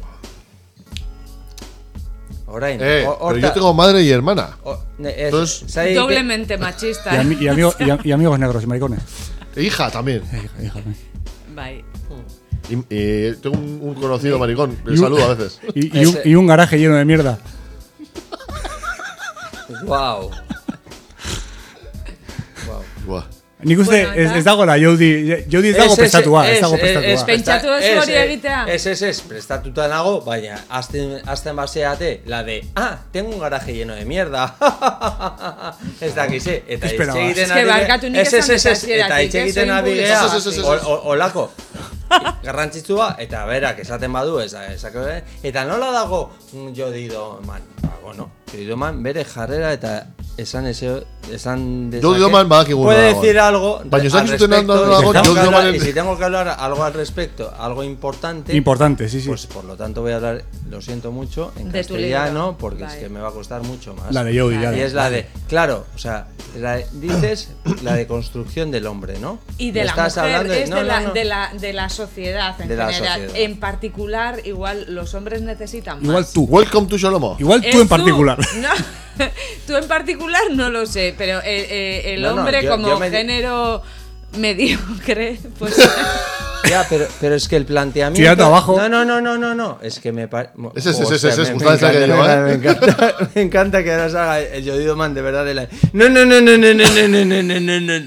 D: Orain,
C: eh, o, pero yo tengo madre y hermana.
D: O, ne, es,
E: Entonces, doblemente machista.
B: Y, ami, y, amigo, y, y amigos negros y maricones.
C: E hija también.
B: E hija,
E: Bye.
C: Y, y tengo un, un conocido maricón, le saludo a veces.
B: Y, y, un, y un garaje lleno de mierda.
D: Wow.
C: Wow. Wow.
B: Nik uste, bueno, ez, ez dago la Jodi, Jodi ez dago prestatua, ez dago prestatua.
E: Ez pentsatu ez hori egitea.
D: Ez, ez, ez, prestatuta nago, baina azten, azten baseate, la de, ah, tengo un garaje lleno de mierda. Ez dakize, eta hitz egiten
E: ari. Ez, ez, ez, ez,
D: eta hitz egiten ari gea, olako. Garrantzitsua, eta berak esaten badu, eta nola dago Jodi Doman? Bueno, Jodi Doman bere jarrera eta esan ese esan de
C: Jodi Doman badakigu
D: puede decir algo
C: baina ez dakizuten algo
D: Jodi Doman y si tengo que hablar algo al respecto, algo importante
B: importante, sí, sí.
D: Pues por lo tanto voy a hablar, lo siento mucho, en de castellano porque vale. Es que me va a costar mucho más.
B: La de Jodi,
D: y es la de, claro, o sea, la, dices la deconstrucción del hombre, ¿no?
E: Y de la estás mujer, hablando de, es no, de, la, no, no. de la de la sociedad en de general, sociedad. En particular igual los hombres necesitan más.
B: Igual tú.
C: Welcome to Shalomo.
B: Igual tú en particular.
E: No. Tú en particular no lo sé, pero el, el, el no, hombre no, yo, como yo me... género mediocre, pues
D: Ya, pero, pero es que el planteamiento...
B: Tirando abajo.
D: No, no, no, no, no, no. Es que me parece...
C: Ese, ese, ese, ese, ese, gusta que digo, ¿eh?
D: Me encanta, me encanta que ahora salga el Jodido Man de verdad de la... No, no, no, no, no, no, no, no, no, no, no, no.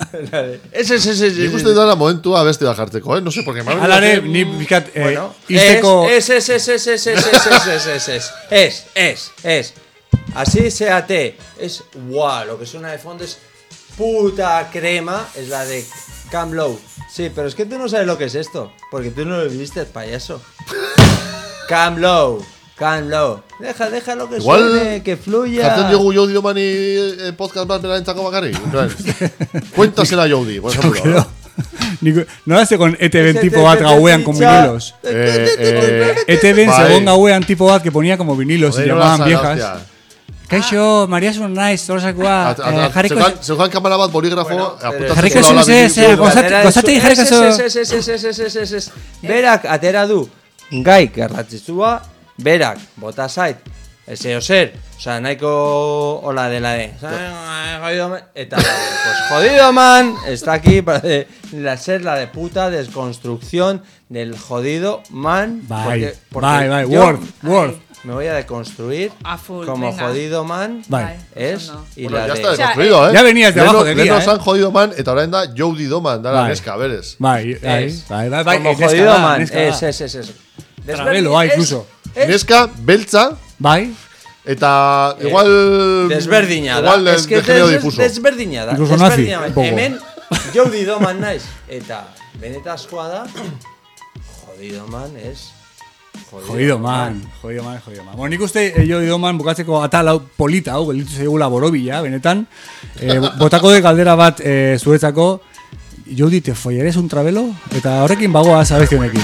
D: Ese, ese, ese, ese.
C: Nik uste dela momentua bestia jartzeko, eh? No sé, porque...
B: Alare, ni bikat...
D: Bueno, es, es, es, es, es, es, es, es, es, es, es, es, es. Así seate. Es, wow, lo que suena de fondo es puta crema, es la de Cam Low. Sí, pero es que tú no sabes lo que es esto, porque tú no lo viste, payaso. Cam Low, Cam Low. Deja, deja lo que
C: igual,
D: suene, que fluya.
C: Jartzen diogu Jody Domani eh, podcast bat berarentzako bakarri. Cuéntasela Jody, por ejemplo.
B: No hace con E T V tipo bat gauean con vinilos.
C: Eh, eh,
B: E T V segon gauean tipo bat que ponía como vinilos y llamaban viejas. Kaixo, Maria Sun naiz, tolasakoa.
C: Zeukan kamara bat bolígrafo.
B: Jarriko zuen ze, ze, gozate jarriko
D: zuen. Berak atera du gai garratzitzua, berak bota zait. Ese zer, osea, nahiko hola dela de. Jodido man. Eta, pues Jodido Man está aquí para de, la, ser la de puta desconstrucción del Jodido Man.
B: Bye,
D: porque, porque
B: bye, bye,
D: yo,
B: word, word.
D: Me voy a deconstruir
E: a full,
D: como
E: venga.
D: Jodido Man.
B: Bye.
D: Es
E: no.
D: y
C: bueno,
D: la
C: ya
D: de...
C: está deconstruido, o sea, eh.
B: Ya venías de abajo de guía,
C: Leno
B: eh.
C: san Jodido Man eta orain da Jody Doman, dara
B: Bai.
C: neska, berez.
B: Bai, bai, bai, bai, bai.
D: Como
B: neska
D: Jodido
B: da,
D: Man.
B: neska da.
D: Es, es, es, es.
B: Travelo, ah, incluso.
C: Neska, beltza,
B: Bai.
C: eta
D: Eh,
C: igual...
D: desberdina da.
C: Igual de,
D: Es que
C: de genio
D: des,
C: difuso.
D: desberdina da.
B: Incluso nazi,
D: Desberdina da.
B: un poco.
D: Hemen, Jodido Man naiz. Eta benetazkoa da, Jodido Man es...
B: Jodido man, jodido man, jodido man. Bueno, nik uste eh, Jodido Man bukatzeko atal hau polita hau, gelditu zaigula borobila, benetan. Eh, botako de galdera bat eh, zuretzako. Jodi, te follares un travelo? Eta horrekin bagoa zabezti honekin.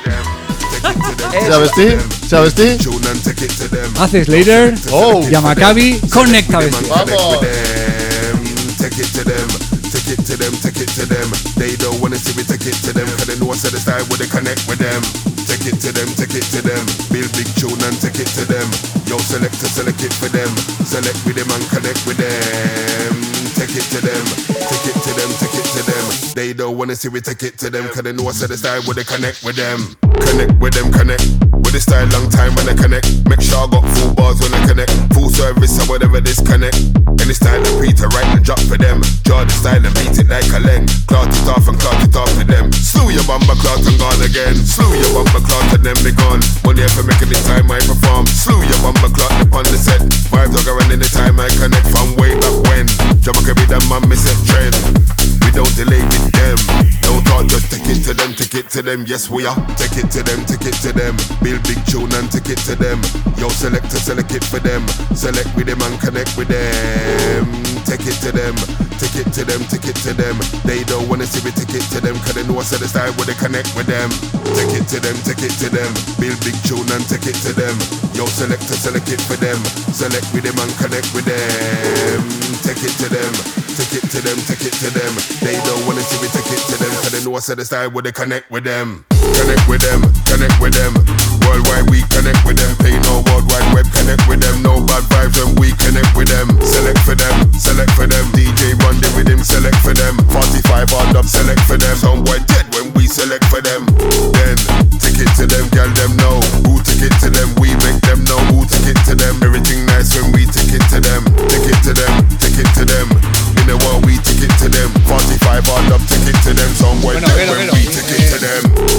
C: Zea besti? Zea besti?
B: Haces later,
C: Oh.
B: Yamakabi, connecta besti.
C: Vamos!
K: Take it to them, take it to them, take it to them. They don't wanna see me take it to them, cause they know I said the style would they connect with them. Take it to them, take it to them. Build big tune and take it to them. Yo, select to select it for them. Select with them and connect with them. Take it to them, take it to them, take it to them. They don't wanna see me take it to them, cause they know I said the style would they connect with them. Connect with them, connect. With the style long time when I connect. Make sure I got full bars when I connect. Full service or whatever disconnect. Any style of Peter, right and drop for them. Draw the style and beat it like a leng. Clout it off and clout it off for them. Slew your bumper clout and gone again. Slew your bumper clout and then be gone. Money for making the time I perform. Slew your bumper clout upon the set. Vibes are going in the time I connect from way back when. Jamaica be the man, me set trend. We don't delay with them. Don't talk, just take it to them, take it to them. Yes, we are. Take it to them, take it to them. Build big tune and take it to them. Yo, select to select it for them. Select with them and connect with them. Take it to them, take it to them, take it to them. They don't wanna see me take it to them, cause they know I said the style would they connect with them. Take it to them, take it to them. Build big tune and take it to them. Yo, select to select it for them. Select with them and connect with them. Take it to them, take it to them, take it to them. They don't wanna see me take it to them, cause they know I said the style would they connect with them. Connect with them, connect with them. Worldwide we connect with them. Pay no worldwide web, connect with them. No bad vibes when we connect with them. Select for them, select for them. D J run the rhythm, select for them. forty-five hard up, select for them. Soundboy dead when we select for them. Then take it to them, girl them know. Who take it to them, we make them know. Who take it to them, everything nice when we take it to them. Take it to them, take it to them. You know what, we take it to them. forty-five hard up, take it to them. Soundboy
B: Bueno,
K: dead
B: bueno,
K: when
B: bueno.
K: we take it to them.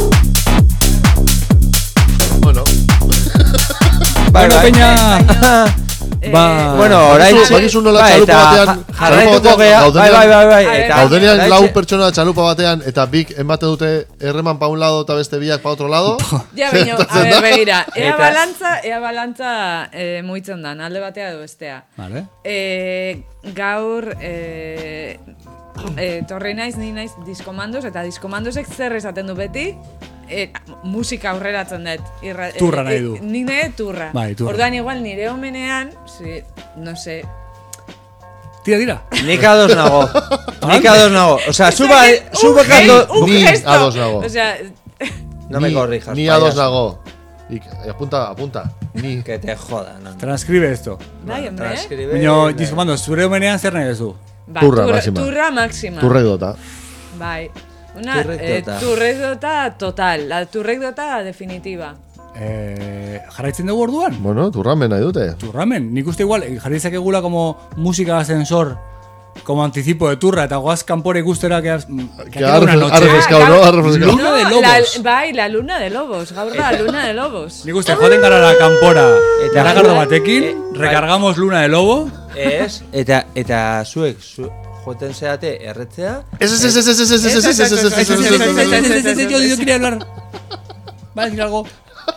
C: Bueno.
B: Bueno, Peña. Ba,
D: Bueno, orain
C: Bakizu nola txalupa batean,
D: jarraituko gea, bai, bai, bai, bai, eta
C: Gaudenean
D: oraintxe-
C: lau pertsona txalupa batean eta bik enbate dute erreman pa un lado eta beste biak pa otro lado.
E: Ja, baino, a ber, begira, ea
D: Eta-
E: balantza, ea balantza eh, muitzen dan, alde batea edo bestea.
B: Vale.
E: Eh, gaur, eh, eh, torri naiz, ni naiz diskomandos, eta diskomandosek zer esaten du beti, eh, musika aurreratzen dut. Irra,
B: Turra nahi du.
E: Eh, nik nahi dut turra.
B: Bai, turra.
E: Orduan igual nire homenean, si, no sé,
B: Tira, tira.
D: Nik ados nago. Nik ados nago. O sea, suba,
E: un
D: suba
E: ge-
D: kando...
E: un
C: Ni
E: gesto.
C: ados nago.
E: O sea,
D: No me corrijas,
C: Ni a dos
D: payaso.
C: nago. Y, y apunta, apunta. Ni.
D: Que te joda, no.
B: Transcribe esto.
E: bai, hombre, eh?
D: Transcribe...
B: Baina, diskomando, zure homenean zer nahi duzu?
E: Ba,
C: Turra
E: turra,
C: máxima.
E: turra máxima.
C: Turrek dota.
E: Bai. Una eh, turrekdota total, la turrekdota definitiva.
B: Eh, jarraitzen dugu orduan?
C: Bueno, turramen nahi dute.
B: Turramen, nik uste igual, jarri dezakegula como música ascensor, como anticipo de turra, eta goaz kanpore ikustera que, que,
C: que ha refrescado, ¿no? Ha refrescado.
B: Luna de lobos.
E: La, bai, la luna de lobos, gaur da, luna de lobos.
B: Nik uste, joaten gara la kanpora, eta garagardo batekin, recargamos luna de lobo.
D: Ez, eta, eta zuek, zu, joten zeate erretzea.
C: Ez, ez, ez, ez, ez, ez, ez, ez, ez, ez, ez, ez, ez,
B: yo yo quería hablar. Va a decir algo.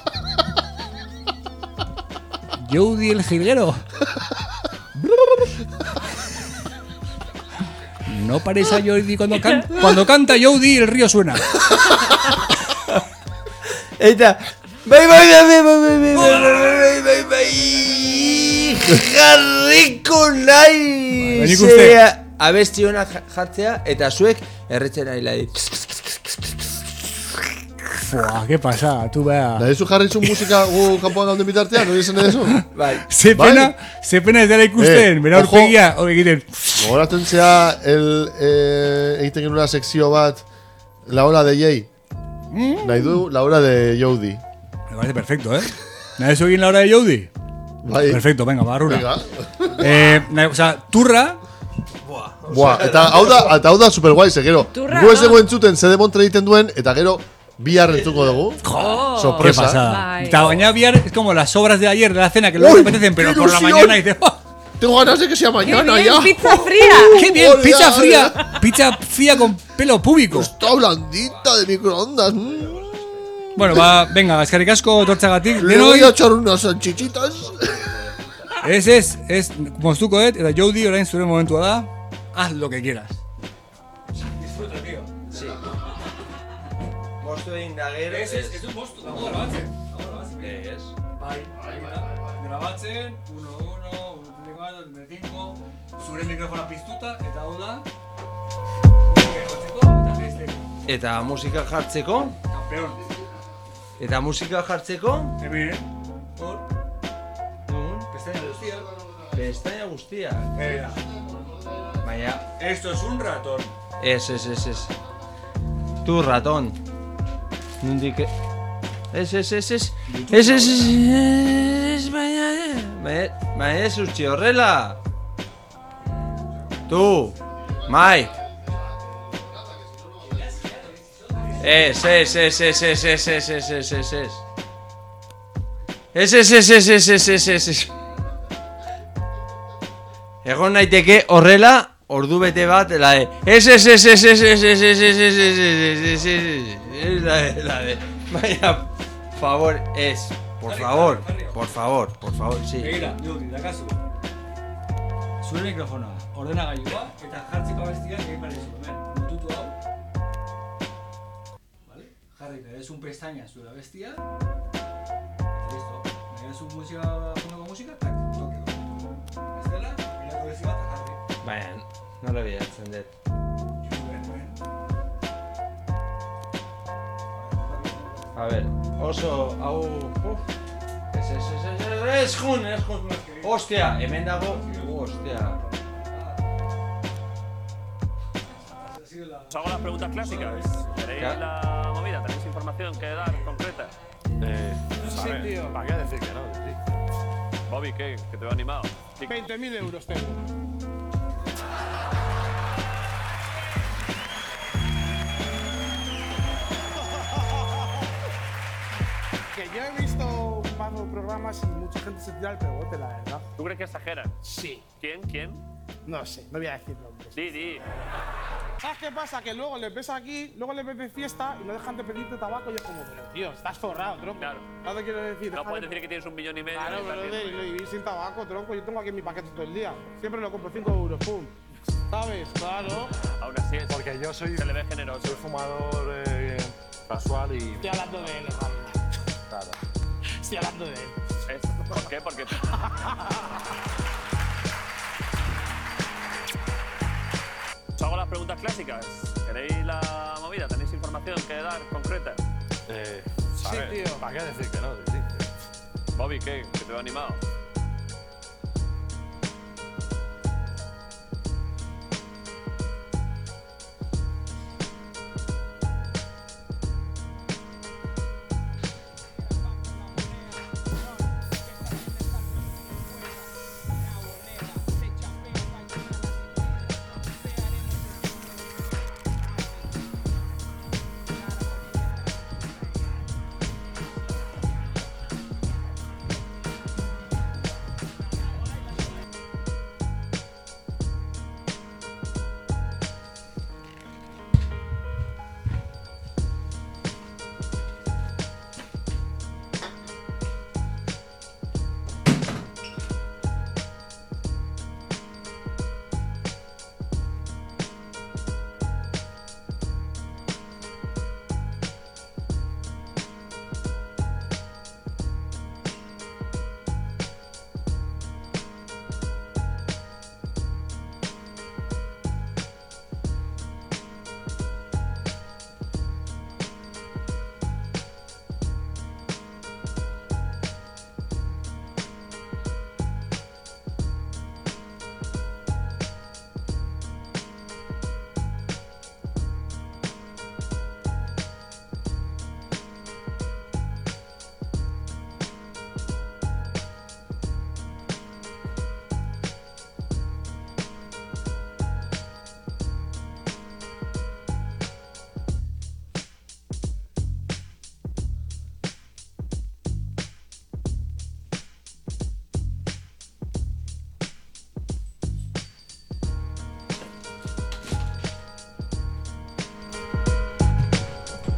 B: Jody el jilguero. No pares a Jody cuando canta. Cuando canta Jody el río suena.
D: Eta, bai, bai, bai, bai, bai, bai, bai, bai, jarriko nahi zea abesti honak jartzea, eta zuek erretzen nahi lai.
B: Fua, ¿qué pasa? Tú vea.
C: ¿La eso jarritzun musika gu kanpoan gauden bitartean? ¿No dicen eso?
D: Bai.
B: Se pena, se pena ez dela ikusten, bera urpegia, hori egiten.
C: Gogoratzen zea, el, eh, egiten genuen una sekzio bat, la hora de Jay. Mm. Nahi du, la hora de Jody.
B: Me parece perfecto, ¿eh? ¿Nahi eso egin la hora de Jody?
C: Bai.
B: Perfecto, venga, barrura.
C: Venga.
B: Eh, nahi, o sea, turra.
C: Buah, Buah, eta hau da, eta hau da super guay, ze gero. Gu ez dugu entzuten zede montre egiten duen, eta gero bihar entzuko dugu.
B: Oh,
C: sorpresa.
B: Qué pasada. Eta baina bihar es como las obras de ayer de la cena que luego me apetecen, pero por la mañana y te...
C: Tengo ganas de que sea mañana
E: ¡Qué bien,
C: ya.
E: pizza fría!
B: ¡Qué bien! Olea, pizza fría. Olea. Pizza fría con pelo púbico.
C: Está blandita de microondas. Mm.
B: Bueno, va, venga, eskerrik asko tortzagatik.
C: Le voy a echar unas salchichitas.
B: Ez, ez, ez, moztuko et, eta Jody orain zure momentua da. Haz lo que quieras. Disfruta, tío.
D: Sí. Moztu egin da gero.
B: Ez, ez, ez du moztu, dago grabatzen. Dago grabatzen.
D: Ez.
B: Bai, grabatzen, uno, uno, uno, cinco, zure mikrofona piztuta, eta hau da.
D: Eta musika jartzeko.
B: Campeón.
D: Eta musika jartzeko.
B: Hemen, hor.
D: Nun.
B: Pestaña guztia.
D: Pestaña guztia.
B: Era.
D: Baina.
B: Esto es un ratón.
D: Ez, ez, ez, ez. Tu ratón. Nundik... Ez, ez, ez, ez. Ez, ez, ez, ez, baina, baina ez utzi horrela. Tu, Mike. Ez, ez, ez, ez, ez, ez, ez, ez, ez, ez, ez. Ez, ez, ez, ez, ez, ez, ez, ez, ez. Egon naiteke horrela, ordu bete bat, la de... Ez, ez, ez, ez, ez, ez, ez, ez, ez, ez, ez, ez, ez, ez, la de, la de... Vaya, favor, ez, por favor, por favor, por favor, sí.
B: Begira, Jody, dakazu. Zure mikrofona, ordenagailua, eta jartzeko abestiak egin behar dizu, hemen, mututu hau. Vale? Jarri, eres un pestaña zure abestia. Eta listo. Eres un música, fundoko musika, tak, tokio. Ez dela, mirako abesti bat, jarri.
D: Baina, nola bidaltzen dut. A ver, oso, hau... Uf. Ez, ez, ez, ez, ez, ez, jun, ez, jun. Ostia, hemen dago, ostia.
L: Os hago las preguntas clásicas. ¿Queréis la movida? ¿Tenéis información que dar concreta?
M: Eh,
L: Sí, tío.
M: ¿Para qué decir que no? Sí.
L: Bobby, ¿qué? Que te veo animado.
N: veinte mil euros tengo. Que yo he visto un par de programas y mucha gente se tira el pegote, la verdad.
L: ¿Tú crees que exageran?
N: Sí.
L: ¿Quién? ¿Quién?
N: No sé, no voy a decir nombres.
L: Di, di.
N: ¿Sabes qué pasa? Que luego les ves aquí, luego les ves de fiesta y no dejan de pedirte tabaco y es como, pero tío, estás forrado, tronco.
L: Claro.
N: No te quiero decir.
L: No
N: deja
L: puedes
N: de-
L: decir que tienes un millón y medio.
N: Claro,
L: y estás
N: pero
L: bien.
N: de, de vivir sin tabaco, tronco. Yo tengo aquí mi paquete todo el día. Siempre lo compro cinco euros, pum. ¿Sabes? Claro.
L: Aún así es.
M: Porque yo soy,
L: Se le ve generoso.
M: soy fumador eh, casual y...
N: Estoy hablando de él, hermano.
M: Claro.
N: Estoy hablando de él.
L: Es- ¿Por qué? Porque... Os hago las preguntas clásicas. ¿Queréis la movida? ¿Tenéis información que dar concreta?
M: Eh,
N: Sí,
M: a ver,
N: tío.
M: ¿para qué decir que no? Sí.
L: Bobby, ¿qué? Que te veo animado.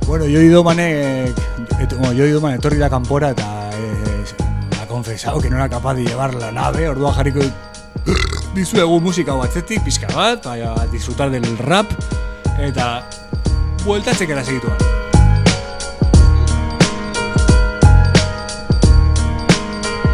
B: Bueno, Joi Domanek, et, bueno, Joi Doman etorri da kanpora eta eh, ha confesado que no era capaz de llevar la nave, ordua jarriko dizuegu musika batzetik, pizka bat, a disfrutar del rap, eta bueltatzekera segituan.